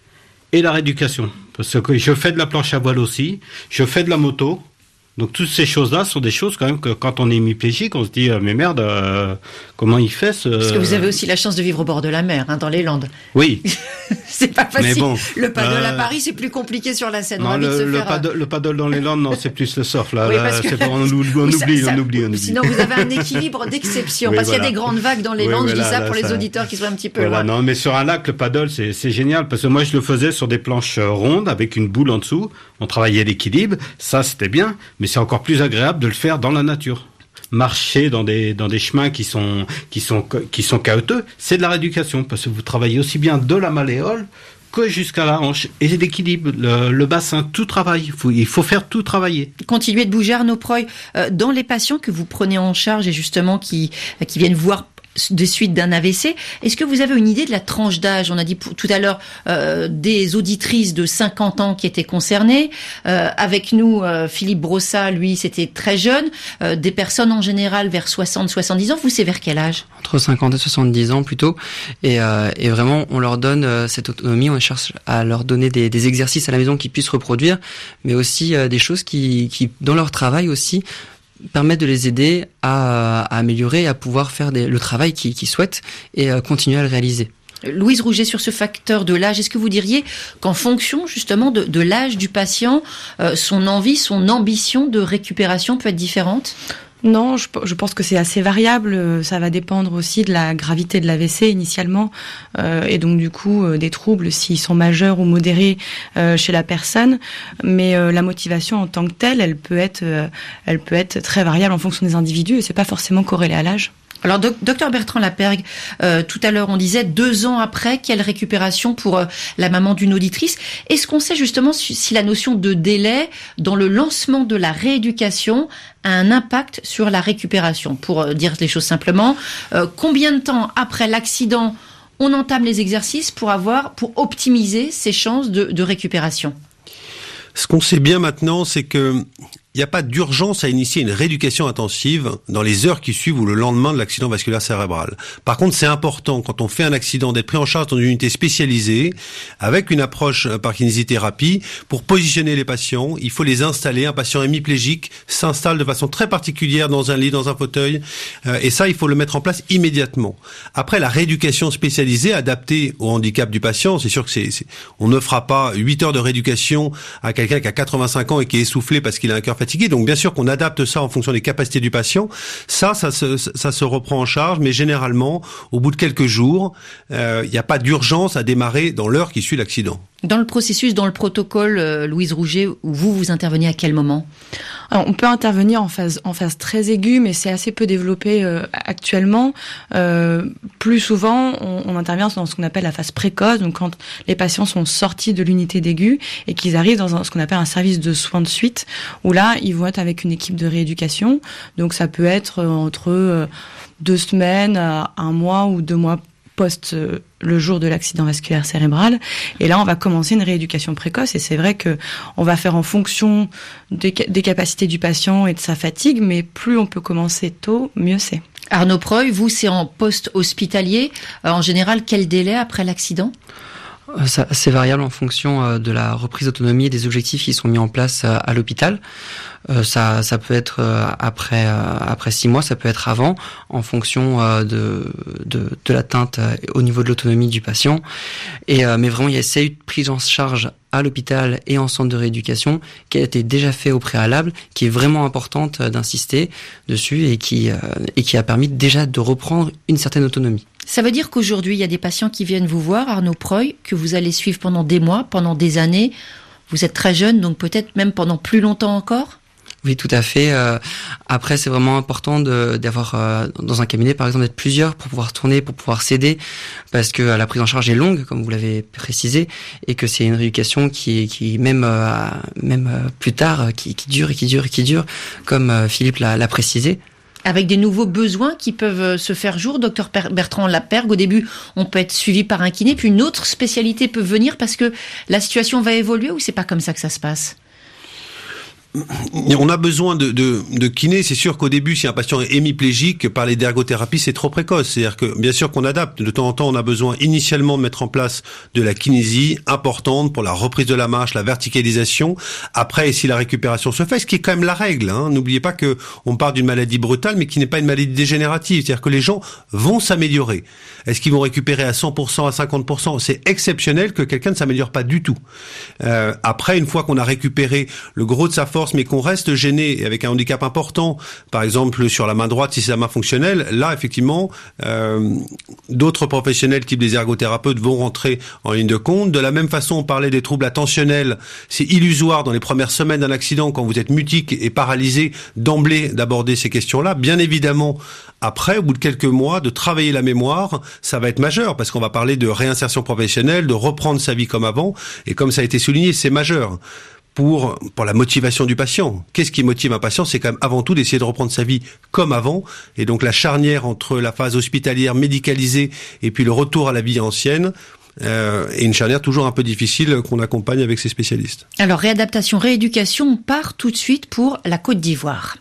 et la rééducation. Parce que je fais de la planche à voile aussi, je fais de la moto. Donc toutes ces choses-là sont des choses quand même que quand on est hémiplégique, on se dit mais merde, euh, comment il fait ce... Parce que vous avez aussi la chance de vivre au bord de la mer, hein, dans les Landes. Oui. C'est pas facile. Bon, le paddle euh... à Paris, c'est plus compliqué sur la Seine. Non, on va le, vite se le, faire... paddle, le paddle dans les Landes, non, c'est plus le surf là. Oui, là parce que... c'est pas, on, oublie, on, oui, oublie, ça, on oublie, on oublie. Sinon, vous avez un équilibre d'exception, oui, parce voilà. qu'il y a des grandes vagues dans les oui, Landes. voilà, je dis ça là, pour ça... les auditeurs qui sont un petit peu voilà, loin. Non, mais sur un lac, le paddle, c'est, c'est génial parce que moi, je le faisais sur des planches rondes avec une boule en dessous. On travaillait l'équilibre, ça c'était bien, mais c'est encore plus agréable de le faire dans la nature. Marcher dans des dans des chemins qui sont qui sont qui sont chaotiques, c'est de la rééducation parce que vous travaillez aussi bien de la malléole que jusqu'à la hanche et l'équilibre, le, le bassin, tout travaille. Il faut, il faut faire tout travailler. Continuez de bouger, Arnaud Preuil. Euh, dans les patients que vous prenez en charge et justement qui qui viennent voir de suite d'un A V C, est-ce que vous avez une idée de la tranche d'âge? On a dit tout à l'heure euh, des auditrices de cinquante ans qui étaient concernées. Euh, avec nous, euh, Philippe Brossat, lui, c'était très jeune. Euh, des personnes en général vers soixante soixante-dix ans. Vous, c'est vers quel âge? Entre cinquante et soixante-dix ans plutôt. Et, euh, et vraiment, on leur donne euh, cette autonomie. On cherche à leur donner des, des exercices à la maison qu'ils puissent reproduire, mais aussi euh, des choses qui, qui, dans leur travail aussi, permettent de les aider à, à améliorer, à pouvoir faire des, le travail qu'ils, qu'ils souhaitent et euh, continuer à le réaliser. Louise Rouget, sur ce facteur de l'âge, est-ce que vous diriez qu'en fonction justement de, de l'âge du patient, euh, son envie, son ambition de récupération peut être différente ? Non, je, je pense que c'est assez variable. Ça va dépendre aussi de la gravité de l'A V C initialement, euh, et donc du coup euh, des troubles s'ils sont majeurs ou modérés euh, chez la personne. Mais euh, la motivation en tant que telle, elle peut être, euh, elle peut être très variable en fonction des individus et c'est pas forcément corrélé à l'âge. Alors, docteur Bertrand Lapergue, euh, tout à l'heure, on disait deux ans après, quelle récupération pour euh, la maman d'une auditrice. Est-ce qu'on sait justement si, si la notion de délai dans le lancement de la rééducation a un impact sur la récupération? Pour euh, dire les choses simplement, euh, combien de temps après l'accident on entame les exercices pour avoir, pour optimiser ses chances de, de récupération? Ce qu'on sait bien maintenant, c'est que il n'y a pas d'urgence à initier une rééducation intensive dans les heures qui suivent ou le lendemain de l'accident vasculaire cérébral. Par contre, c'est important, quand on fait un accident, d'être pris en charge dans une unité spécialisée, avec une approche par kinésithérapie, pour positionner les patients. Il faut les installer. Un patient hémiplégique s'installe de façon très particulière dans un lit, dans un fauteuil, euh, et ça, il faut le mettre en place immédiatement. Après, la rééducation spécialisée, adaptée au handicap du patient, c'est sûr que c'est, c'est on ne fera pas huit heures de rééducation à quelqu'un qui a quatre-vingt-cinq ans et qui est essoufflé parce qu'il a un cœur fatigué. Donc bien sûr qu'on adapte ça en fonction des capacités du patient. Ça, ça se, ça se reprend en charge, mais généralement, au bout de quelques jours, il euh, n'y a pas d'urgence à démarrer dans l'heure qui suit l'accident. Dans le processus, dans le protocole, euh, Louise Rouget, vous, vous intervenez à quel moment ? Alors, on peut intervenir en phase en phase très aiguë, mais c'est assez peu développé euh, actuellement. Euh, plus souvent, on, on intervient dans ce qu'on appelle la phase précoce, donc quand les patients sont sortis de l'unité d'aigu et qu'ils arrivent dans un, ce qu'on appelle un service de soins de suite, où là, ils vont être avec une équipe de rééducation. Donc ça peut être entre euh, deux semaines à un mois ou deux mois post euh, le jour de l'accident vasculaire cérébral. Et là, on va commencer une rééducation précoce. Et c'est vrai que on va faire en fonction des, des capacités du patient et de sa fatigue, mais plus on peut commencer tôt, mieux c'est. Arnaud Preuil, vous, c'est en poste hospitalier. En général, quel délai après l'accident ? Ça, c'est variable en fonction de la reprise d'autonomie et des objectifs qui sont mis en place à l'hôpital. Euh, ça, ça peut être après après six mois, ça peut être avant, en fonction de de, de l'atteinte au niveau de l'autonomie du patient. Et mais vraiment, il y a une prise en charge à l'hôpital et en centre de rééducation qui a été déjà fait au préalable, qui est vraiment importante d'insister dessus et qui et qui a permis déjà de reprendre une certaine autonomie. Ça veut dire qu'aujourd'hui, il y a des patients qui viennent vous voir, Arnaud Preuil, que vous allez suivre pendant des mois, pendant des années. Vous êtes très jeune, donc peut-être même pendant plus longtemps encore ? Oui, tout à fait. Euh, après, c'est vraiment important de, d'avoir, euh, dans un cabinet, par exemple, d'être plusieurs pour pouvoir tourner, pour pouvoir s'aider, parce que la prise en charge est longue, comme vous l'avez précisé, et que c'est une rééducation qui, qui même, euh, même euh, plus tard, qui, qui dure et qui dure et qui dure, comme euh, Philippe l'a, l'a précisé. Avec des nouveaux besoins qui peuvent se faire jour, docteur Bertrand Lapergue. Au début, on peut être suivi par un kiné, puis une autre spécialité peut venir parce que la situation va évoluer, ou c'est pas comme ça que ça se passe ? On a besoin de, de, de kiné. C'est sûr qu'au début, si un patient est hémiplégique, parler d'ergothérapie, c'est trop précoce. C'est-à-dire que, bien sûr qu'on adapte. De temps en temps, on a besoin initialement de mettre en place de la kinésie importante pour la reprise de la marche, la verticalisation. Après, si la récupération se fait, ce qui est quand même la règle, hein. N'oubliez pas que on part d'une maladie brutale, mais qui n'est pas une maladie dégénérative. C'est-à-dire que les gens vont s'améliorer. Est-ce qu'ils vont récupérer à cent pour cent, à cinquante pour cent ? C'est exceptionnel que quelqu'un ne s'améliore pas du tout. Euh, après, une fois qu'on a récupéré le gros de sa force, mais qu'on reste gêné et avec un handicap important, par exemple sur la main droite, si c'est la main fonctionnelle, là effectivement, euh, d'autres professionnels type des ergothérapeutes vont rentrer en ligne de compte. De la même façon, on parlait des troubles attentionnels, c'est illusoire dans les premières semaines d'un accident, quand vous êtes mutique et paralysé, d'emblée d'aborder ces questions-là. Bien évidemment, après, au bout de quelques mois, de travailler la mémoire, ça va être majeur, parce qu'on va parler de réinsertion professionnelle, de reprendre sa vie comme avant, et comme ça a été souligné, c'est majeur. Pour, pour la motivation du patient. Qu'est-ce qui motive un patient ? C'est quand même avant tout d'essayer de reprendre sa vie comme avant. Et donc la charnière entre la phase hospitalière médicalisée et puis le retour à la vie ancienne euh, est une charnière toujours un peu difficile qu'on accompagne avec ces spécialistes. Alors réadaptation, rééducation, on part tout de suite pour la Côte d'Ivoire.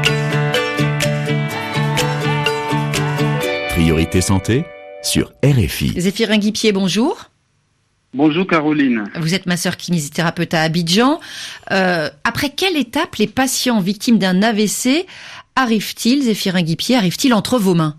Priorité santé sur R F I. Zéphirin Guipier, bonjour. Bonjour Caroline. Vous êtes masseur kinésithérapeute à Abidjan. Euh, après quelle étape les patients victimes d'un A V C arrivent-ils, Zéphirin Guipier, arrivent-ils entre vos mains ?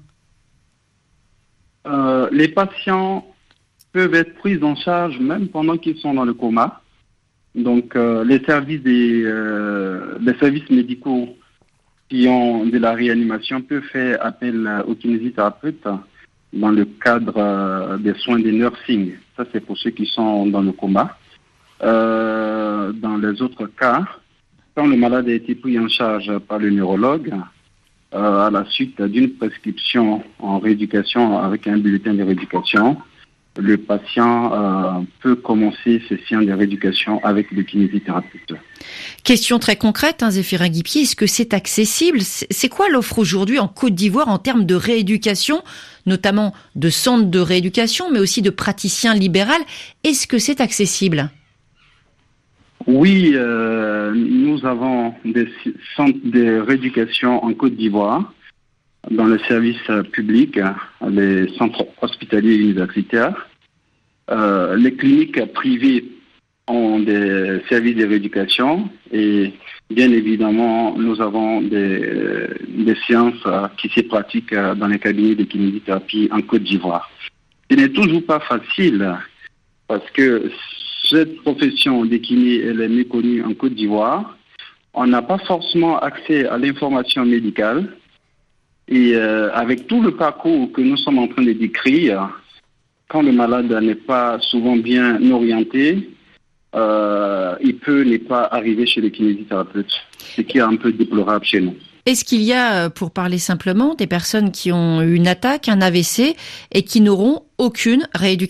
euh, Les patients peuvent être pris en charge même pendant qu'ils sont dans le coma. Donc euh, les services des euh, les services médicaux qui ont de la réanimation peuvent faire appel aux kinésithérapeutes dans le cadre euh, des soins de nursing. Ça, c'est pour ceux qui sont dans le coma. Euh, dans les autres cas, quand le malade a été pris en charge par le neurologue, euh, à la suite d'une prescription en rééducation avec un bulletin de rééducation, le patient euh, peut commencer ses séances de rééducation avec le kinésithérapeute. Question très concrète, hein, Zéphirin Guipier, est-ce que c'est accessible ? C'est quoi l'offre aujourd'hui en Côte d'Ivoire en termes de rééducation, notamment de centres de rééducation, mais aussi de praticiens libéraux ? Est-ce que c'est accessible ? Oui, euh, nous avons des centres de rééducation en Côte d'Ivoire, dans le service public, les centres hospitaliers et universitaires. Euh, les cliniques privées ont des services de rééducation et bien évidemment, nous avons des, des séances qui se pratiquent dans les cabinets de kinésithérapie en Côte d'Ivoire. Ce n'est toujours pas facile parce que cette profession de kiné, elle est méconnue en Côte d'Ivoire. On n'a pas forcément accès à l'information médicale. Et euh, avec tout le parcours que nous sommes en train de décrire, quand le malade n'est pas souvent bien orienté, euh, il peut ne pas arriver chez le kinésithérapeute, ce qui est un peu déplorable chez nous. Est-ce qu'il y a, pour parler simplement, des personnes qui ont eu une attaque, un A V C, et qui n'auront aucune rééducation ?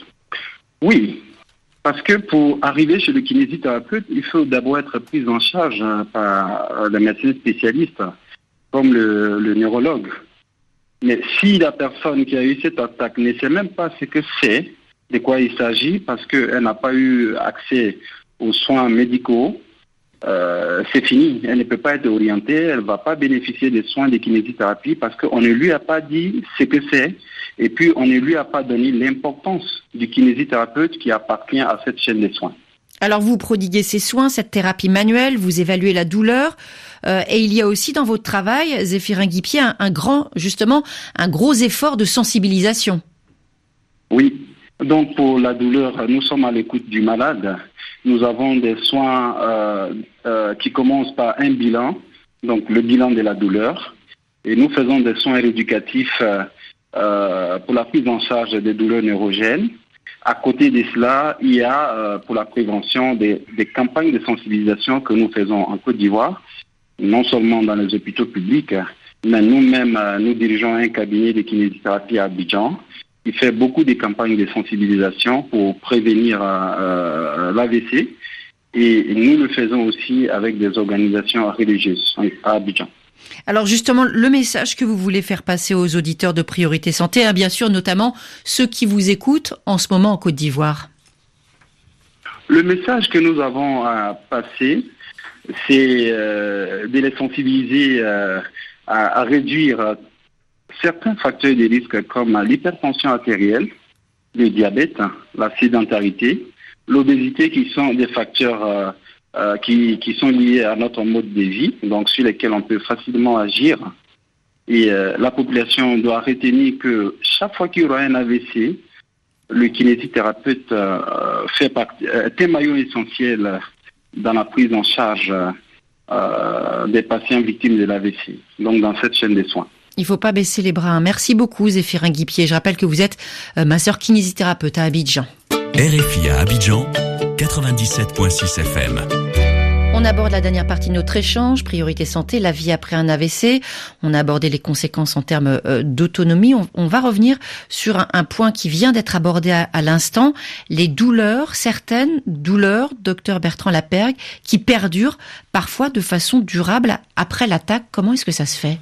Oui, parce que pour arriver chez le kinésithérapeute, il faut d'abord être pris en charge par le médecin spécialiste, comme le, le neurologue. Mais si la personne qui a eu cette attaque ne sait même pas ce que c'est, de quoi il s'agit, parce qu'elle n'a pas eu accès aux soins médicaux, euh, c'est fini. Elle ne peut pas être orientée, elle ne va pas bénéficier des soins de kinésithérapie parce qu'on ne lui a pas dit ce que c'est et puis on ne lui a pas donné l'importance du kinésithérapeute qui appartient à cette chaîne de soins. Alors vous prodiguez ces soins, cette thérapie manuelle, vous évaluez la douleur euh, et il y a aussi dans votre travail, Zéphirin Guipier, un, un grand, justement, un gros effort de sensibilisation. Oui, donc pour la douleur, nous sommes à l'écoute du malade. Nous avons des soins euh, euh, qui commencent par un bilan, donc le bilan de la douleur, et nous faisons des soins rééducatifs euh, euh, pour la prise en charge des douleurs neurogènes. À côté de cela, il y a euh, pour la prévention des, des campagnes de sensibilisation que nous faisons en Côte d'Ivoire, non seulement dans les hôpitaux publics, mais nous-mêmes, euh, nous dirigeons un cabinet de kinésithérapie à Abidjan qui fait beaucoup de campagnes de sensibilisation pour prévenir euh, l'A V C et nous le faisons aussi avec des organisations religieuses à Abidjan. Alors justement, le message que vous voulez faire passer aux auditeurs de Priorité Santé, hein, bien sûr, notamment ceux qui vous écoutent en ce moment en Côte d'Ivoire. Le message que nous avons à passer, c'est euh, de les sensibiliser euh, à, à réduire certains facteurs de risque comme l'hypertension artérielle, le diabète, la sédentarité, l'obésité qui sont des facteurs euh, Euh, qui, qui sont liés à notre mode de vie, donc sur lesquels on peut facilement agir. Et euh, la population doit retenir que chaque fois qu'il y aura un A V C, le kinésithérapeute euh, fait partie, est un maillon essentiel dans la prise en charge euh, des patients victimes de l'A V C, donc dans cette chaîne de soins. Il ne faut pas baisser les bras. Merci beaucoup, Zéphirin Guipier. Je rappelle que vous êtes euh, masseur kinésithérapeute à Abidjan. R F I à Abidjan, quatre-vingt-dix-sept virgule six F M. On aborde la dernière partie de notre échange, Priorité Santé, la vie après un A V C. On a abordé les conséquences en termes euh, d'autonomie. On, on va revenir sur un, un point qui vient d'être abordé à, à l'instant, les douleurs, certaines douleurs, docteur Bertrand Lapergue, qui perdurent parfois de façon durable après l'attaque. Comment est-ce que ça se fait ?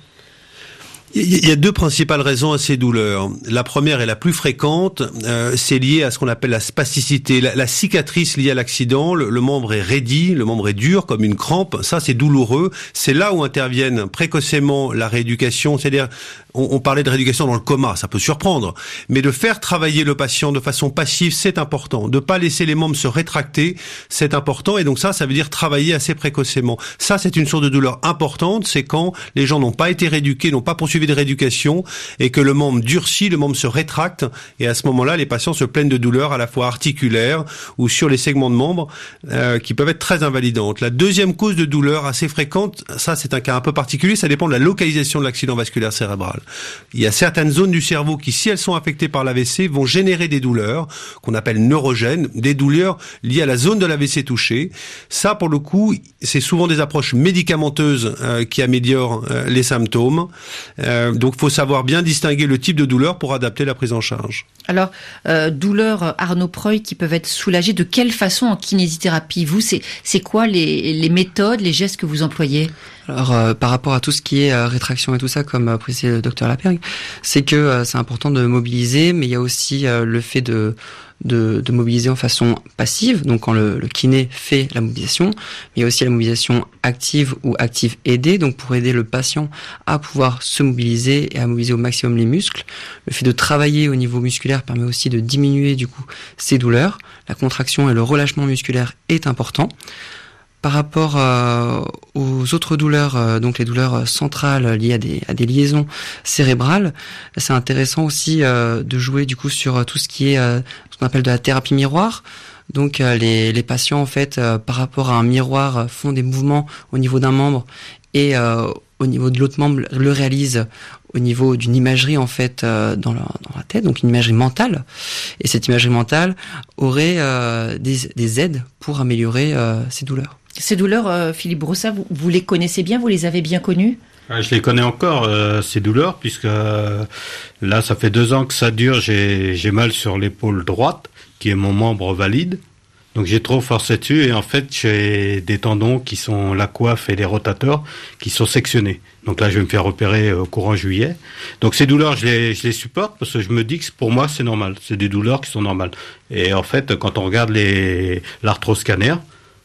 Il y a deux principales raisons à ces douleurs. La première et la plus fréquente, euh, c'est lié à ce qu'on appelle la spasticité. La, la cicatrice liée à l'accident, le, le membre est raidi, le membre est dur comme une crampe. Ça, c'est douloureux. C'est là où interviennent précocement la rééducation. C'est-à-dire, on, on parlait de rééducation dans le coma, ça peut surprendre. Mais de faire travailler le patient de façon passive, c'est important. De pas laisser les membres se rétracter, c'est important. Et donc ça, ça veut dire travailler assez précocement. Ça, c'est une source de douleur importante. C'est quand les gens n'ont pas été rééduqués, n'ont pas poursuivi de rééducation et que le membre durcit, le membre se rétracte et à ce moment-là, les patients se plaignent de douleurs à la fois articulaires ou sur les segments de membres euh, qui peuvent être très invalidantes. La deuxième cause de douleur assez fréquente, ça c'est un cas un peu particulier, ça dépend de la localisation de l'accident vasculaire cérébral. Il y a certaines zones du cerveau qui, si elles sont affectées par l'A V C, vont générer des douleurs qu'on appelle neurogènes, des douleurs liées à la zone de l'A V C touchée. Ça, pour le coup, c'est souvent des approches médicamenteuses euh, qui améliorent euh, les symptômes. Euh, donc, il faut savoir bien distinguer le type de douleur pour adapter la prise en charge. Alors, euh, douleurs, Arnaud Preuil, qui peuvent être soulagées de quelle façon en kinésithérapie ? Vous, c'est, c'est quoi les, les méthodes, les gestes que vous employez ? Alors, euh, par rapport à tout ce qui est euh, rétraction et tout ça, comme euh, précisé le docteur Lapergue, c'est que euh, c'est important de mobiliser, mais il y a aussi euh, le fait de, de de mobiliser en façon passive, donc quand le, le kiné fait la mobilisation, mais il y a aussi la mobilisation active ou active aidée, donc pour aider le patient à pouvoir se mobiliser et à mobiliser au maximum les muscles. Le fait de travailler au niveau musculaire permet aussi de diminuer du coup ces douleurs. La contraction et le relâchement musculaire est important. Par rapport euh, aux autres douleurs, euh, donc les douleurs centrales liées à des, à des liaisons cérébrales, c'est intéressant aussi euh, de jouer du coup sur tout ce qui est euh, ce qu'on appelle de la thérapie miroir. Donc euh, les, les patients en fait euh, par rapport à un miroir euh, font des mouvements au niveau d'un membre et euh, au niveau de l'autre membre le réalisent au niveau d'une imagerie en fait euh, dans, la, dans la tête, donc une imagerie mentale. Et cette imagerie mentale aurait euh, des, des aides pour améliorer euh, ces douleurs. Ces douleurs, euh, Philippe Brossat, vous, vous les connaissez bien, vous les avez bien connues ? Je les connais encore, euh, ces douleurs, puisque euh, là, ça fait deux ans que ça dure. J'ai, j'ai mal sur l'épaule droite, qui est mon membre valide. Donc j'ai trop forcé dessus et en fait, j'ai des tendons qui sont la coiffe et les rotateurs qui sont sectionnés. Donc là, je vais me faire opérer au courant juillet. Donc ces douleurs, je les, je les supporte parce que je me dis que pour moi, c'est normal. C'est des douleurs qui sont normales. Et en fait, quand on regarde les, l'arthroscanner,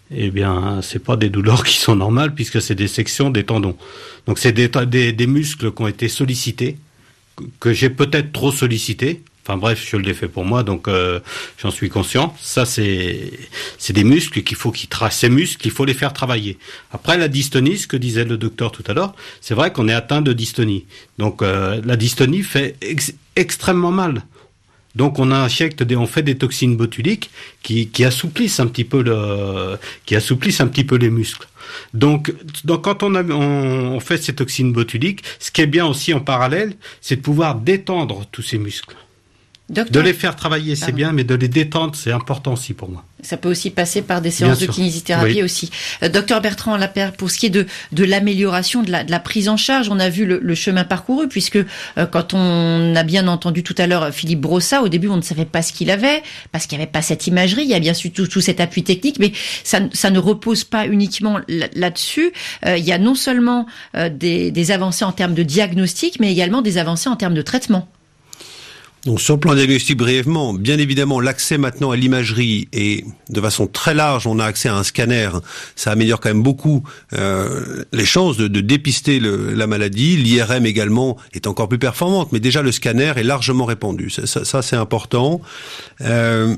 eh bien, c'est pas des douleurs qui sont normales puisque c'est des sections des tendons. Donc, c'est des, des, des muscles qui ont été sollicités, que, que j'ai peut-être trop sollicités. Enfin bref, je l'ai fait pour moi, donc euh, j'en suis conscient. Ça, c'est c'est des muscles qu'il faut qu'ils tra- ces muscles, il faut les faire travailler. Après, la dystonie, ce que disait le docteur tout à l'heure, c'est vrai qu'on est atteint de dystonie. Donc euh, la dystonie fait ex- extrêmement mal. Donc on injecte des, on fait des toxines botuliques qui, qui assouplissent un petit peu le, qui assouplissent un petit peu les muscles. Donc, donc quand on, a, on, on fait ces toxines botuliques, ce qui est bien aussi en parallèle, c'est de pouvoir détendre tous ces muscles. Docteur. De les faire travailler, c'est ah, bien, mais de les détendre, c'est important aussi pour moi. Ça peut aussi passer par des séances bien de sûr. Kinésithérapie oui. aussi. Euh, docteur Bertrand Lapergue, pour ce qui est de, de l'amélioration, de la, de la prise en charge, on a vu le, le chemin parcouru, puisque euh, quand on a bien entendu tout à l'heure Philippe Brossat, au début on ne savait pas ce qu'il avait, parce qu'il n'y avait pas cette imagerie, il y a bien sûr tout, tout cet appui technique, mais ça, ça ne repose pas uniquement là, là-dessus. Euh, il y a non seulement euh, des, des avancées en termes de diagnostic, mais également des avancées en termes de traitement. Donc sur le plan diagnostic brièvement, bien évidemment l'accès maintenant à l'imagerie et de façon très large, on a accès à un scanner, ça améliore quand même beaucoup euh, les chances de, de dépister le, la maladie. L'I R M également est encore plus performante, mais déjà le scanner est largement répandu, ça, ça, ça c'est important. Euh,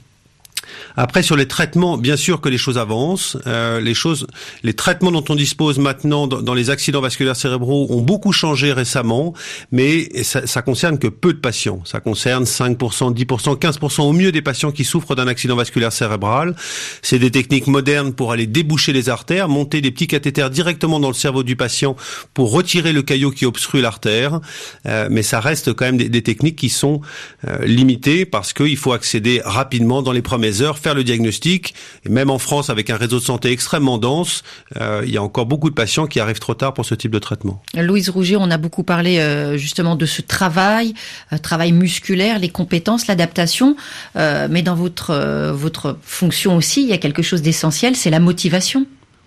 Après, sur les traitements, bien sûr que les choses avancent. Euh, les choses, les traitements dont on dispose maintenant dans, dans les accidents vasculaires cérébraux ont beaucoup changé récemment, mais ça, ça concerne que peu de patients. Ça concerne cinq pour cent, dix pour cent, quinze pour cent au mieux des patients qui souffrent d'un accident vasculaire cérébral. C'est des techniques modernes pour aller déboucher les artères, monter des petits cathéters directement dans le cerveau du patient pour retirer le caillot qui obstrue l'artère. Euh, mais ça reste quand même des, des techniques qui sont euh, limitées parce qu'il faut accéder rapidement dans les premières heures, faire le diagnostic. Et même en France, avec un réseau de santé extrêmement dense, euh, il y a encore beaucoup de patients qui arrivent trop tard pour ce type de traitement. Louise Rouget, on a beaucoup parlé euh, justement de ce travail, euh, travail musculaire, les compétences, l'adaptation, euh, mais dans votre euh, votre fonction aussi, il y a quelque chose d'essentiel, c'est la motivation.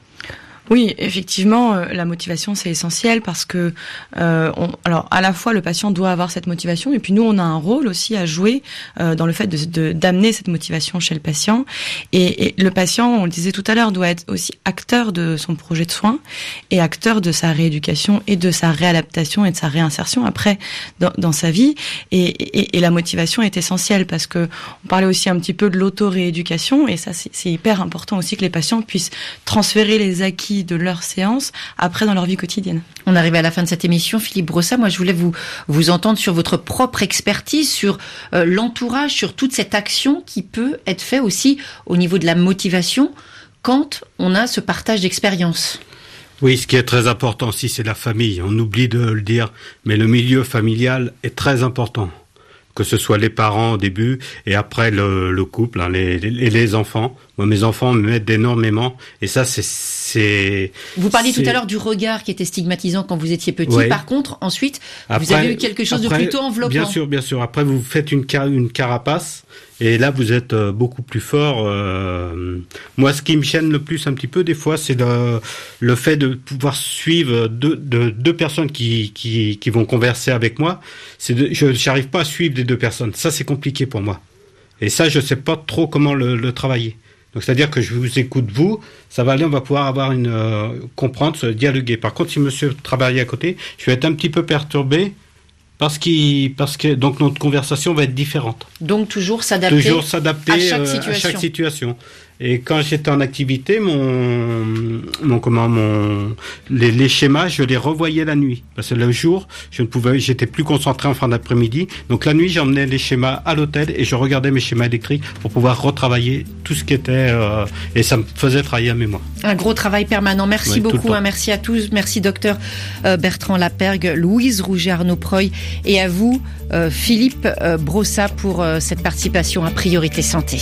Oui, effectivement, euh, la motivation c'est essentiel parce que, euh, on, alors à la fois le patient doit avoir cette motivation et puis nous on a un rôle aussi à jouer euh, dans le fait de, de d'amener cette motivation chez le patient. Et, et le patient, on le disait tout à l'heure, doit être aussi acteur de son projet de soins et acteur de sa rééducation et de sa réadaptation et de sa réinsertion après dans, dans sa vie. Et, et, et la motivation est essentielle parce que on parlait aussi un petit peu de l'auto-rééducation et ça c'est, c'est hyper important aussi que les patients puissent transférer les acquis de leur séance après dans leur vie quotidienne. On arrive à la fin de cette émission. Philippe Brossat, moi je voulais vous vous entendre sur votre propre expertise, sur euh, l'entourage, sur toute cette action qui peut être faite aussi au niveau de la motivation quand on a ce partage d'expérience. Oui, ce qui est très important aussi, c'est la famille. On oublie de le dire, mais le milieu familial est très important. Que ce soit les parents au début et après le, le couple, hein, les, les, les enfants. Moi, mes enfants m'aident énormément et ça, c'est... c'est vous parliez c'est... tout à l'heure du regard qui était stigmatisant quand vous étiez petit. Ouais. Par contre, ensuite, après, vous avez eu quelque chose après, de plutôt enveloppant. Bien sûr, bien sûr. Après, vous faites une, car- une carapace et là, vous êtes euh, beaucoup plus fort. Euh... Moi, ce qui me gêne le plus un petit peu, des fois, c'est le, le fait de pouvoir suivre deux, de, deux personnes qui, qui, qui vont converser avec moi. C'est de, je n'arrive pas à suivre les deux personnes. Ça, c'est compliqué pour moi. Et ça, je sais pas trop comment le, le travailler. Donc, c'est-à-dire que je vous écoute, vous, ça va aller, on va pouvoir avoir une, euh, comprendre, se dialoguer. Par contre, si monsieur travaille à côté, je vais être un petit peu perturbé parce qu'il, parce que, donc notre conversation va être différente. Donc, toujours s'adapter, toujours s'adapter à chaque euh, situation. À chaque situation. Et quand j'étais en activité, mon, mon, comment, mon, les, les schémas, je les revoyais la nuit. Parce que le jour, je ne pouvais, j'étais plus concentré en fin d'après-midi. Donc la nuit, j'emmenais les schémas à l'hôtel et je regardais mes schémas électriques pour pouvoir retravailler tout ce qui était, euh, et ça me faisait travailler à mémoire. Un gros travail permanent. Merci oui, beaucoup, hein, merci à tous. Merci docteur euh, Bertrand Lapergue, Louise Rouget, Arnaud Preuil et à vous, euh, Philippe euh, Brossat, pour euh, cette participation à Priorité Santé.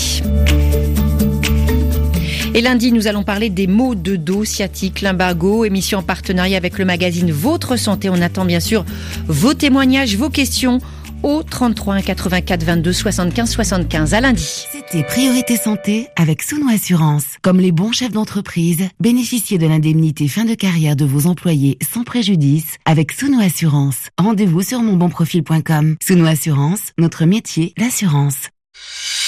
Et lundi, nous allons parler des maux de dos, sciatique, lumbago, émission en partenariat avec le magazine Votre Santé. On attend bien sûr vos témoignages, vos questions au trente-trois un quatre-vingt-quatre vingt-deux soixante-quinze soixante-quinze. À lundi. C'était Priorité Santé avec Souno Assurance. Comme les bons chefs d'entreprise, bénéficiez de l'indemnité fin de carrière de vos employés sans préjudice avec Souno Assurance. Rendez-vous sur mon bon profil point com. Souno Assurance, notre métier, l'assurance.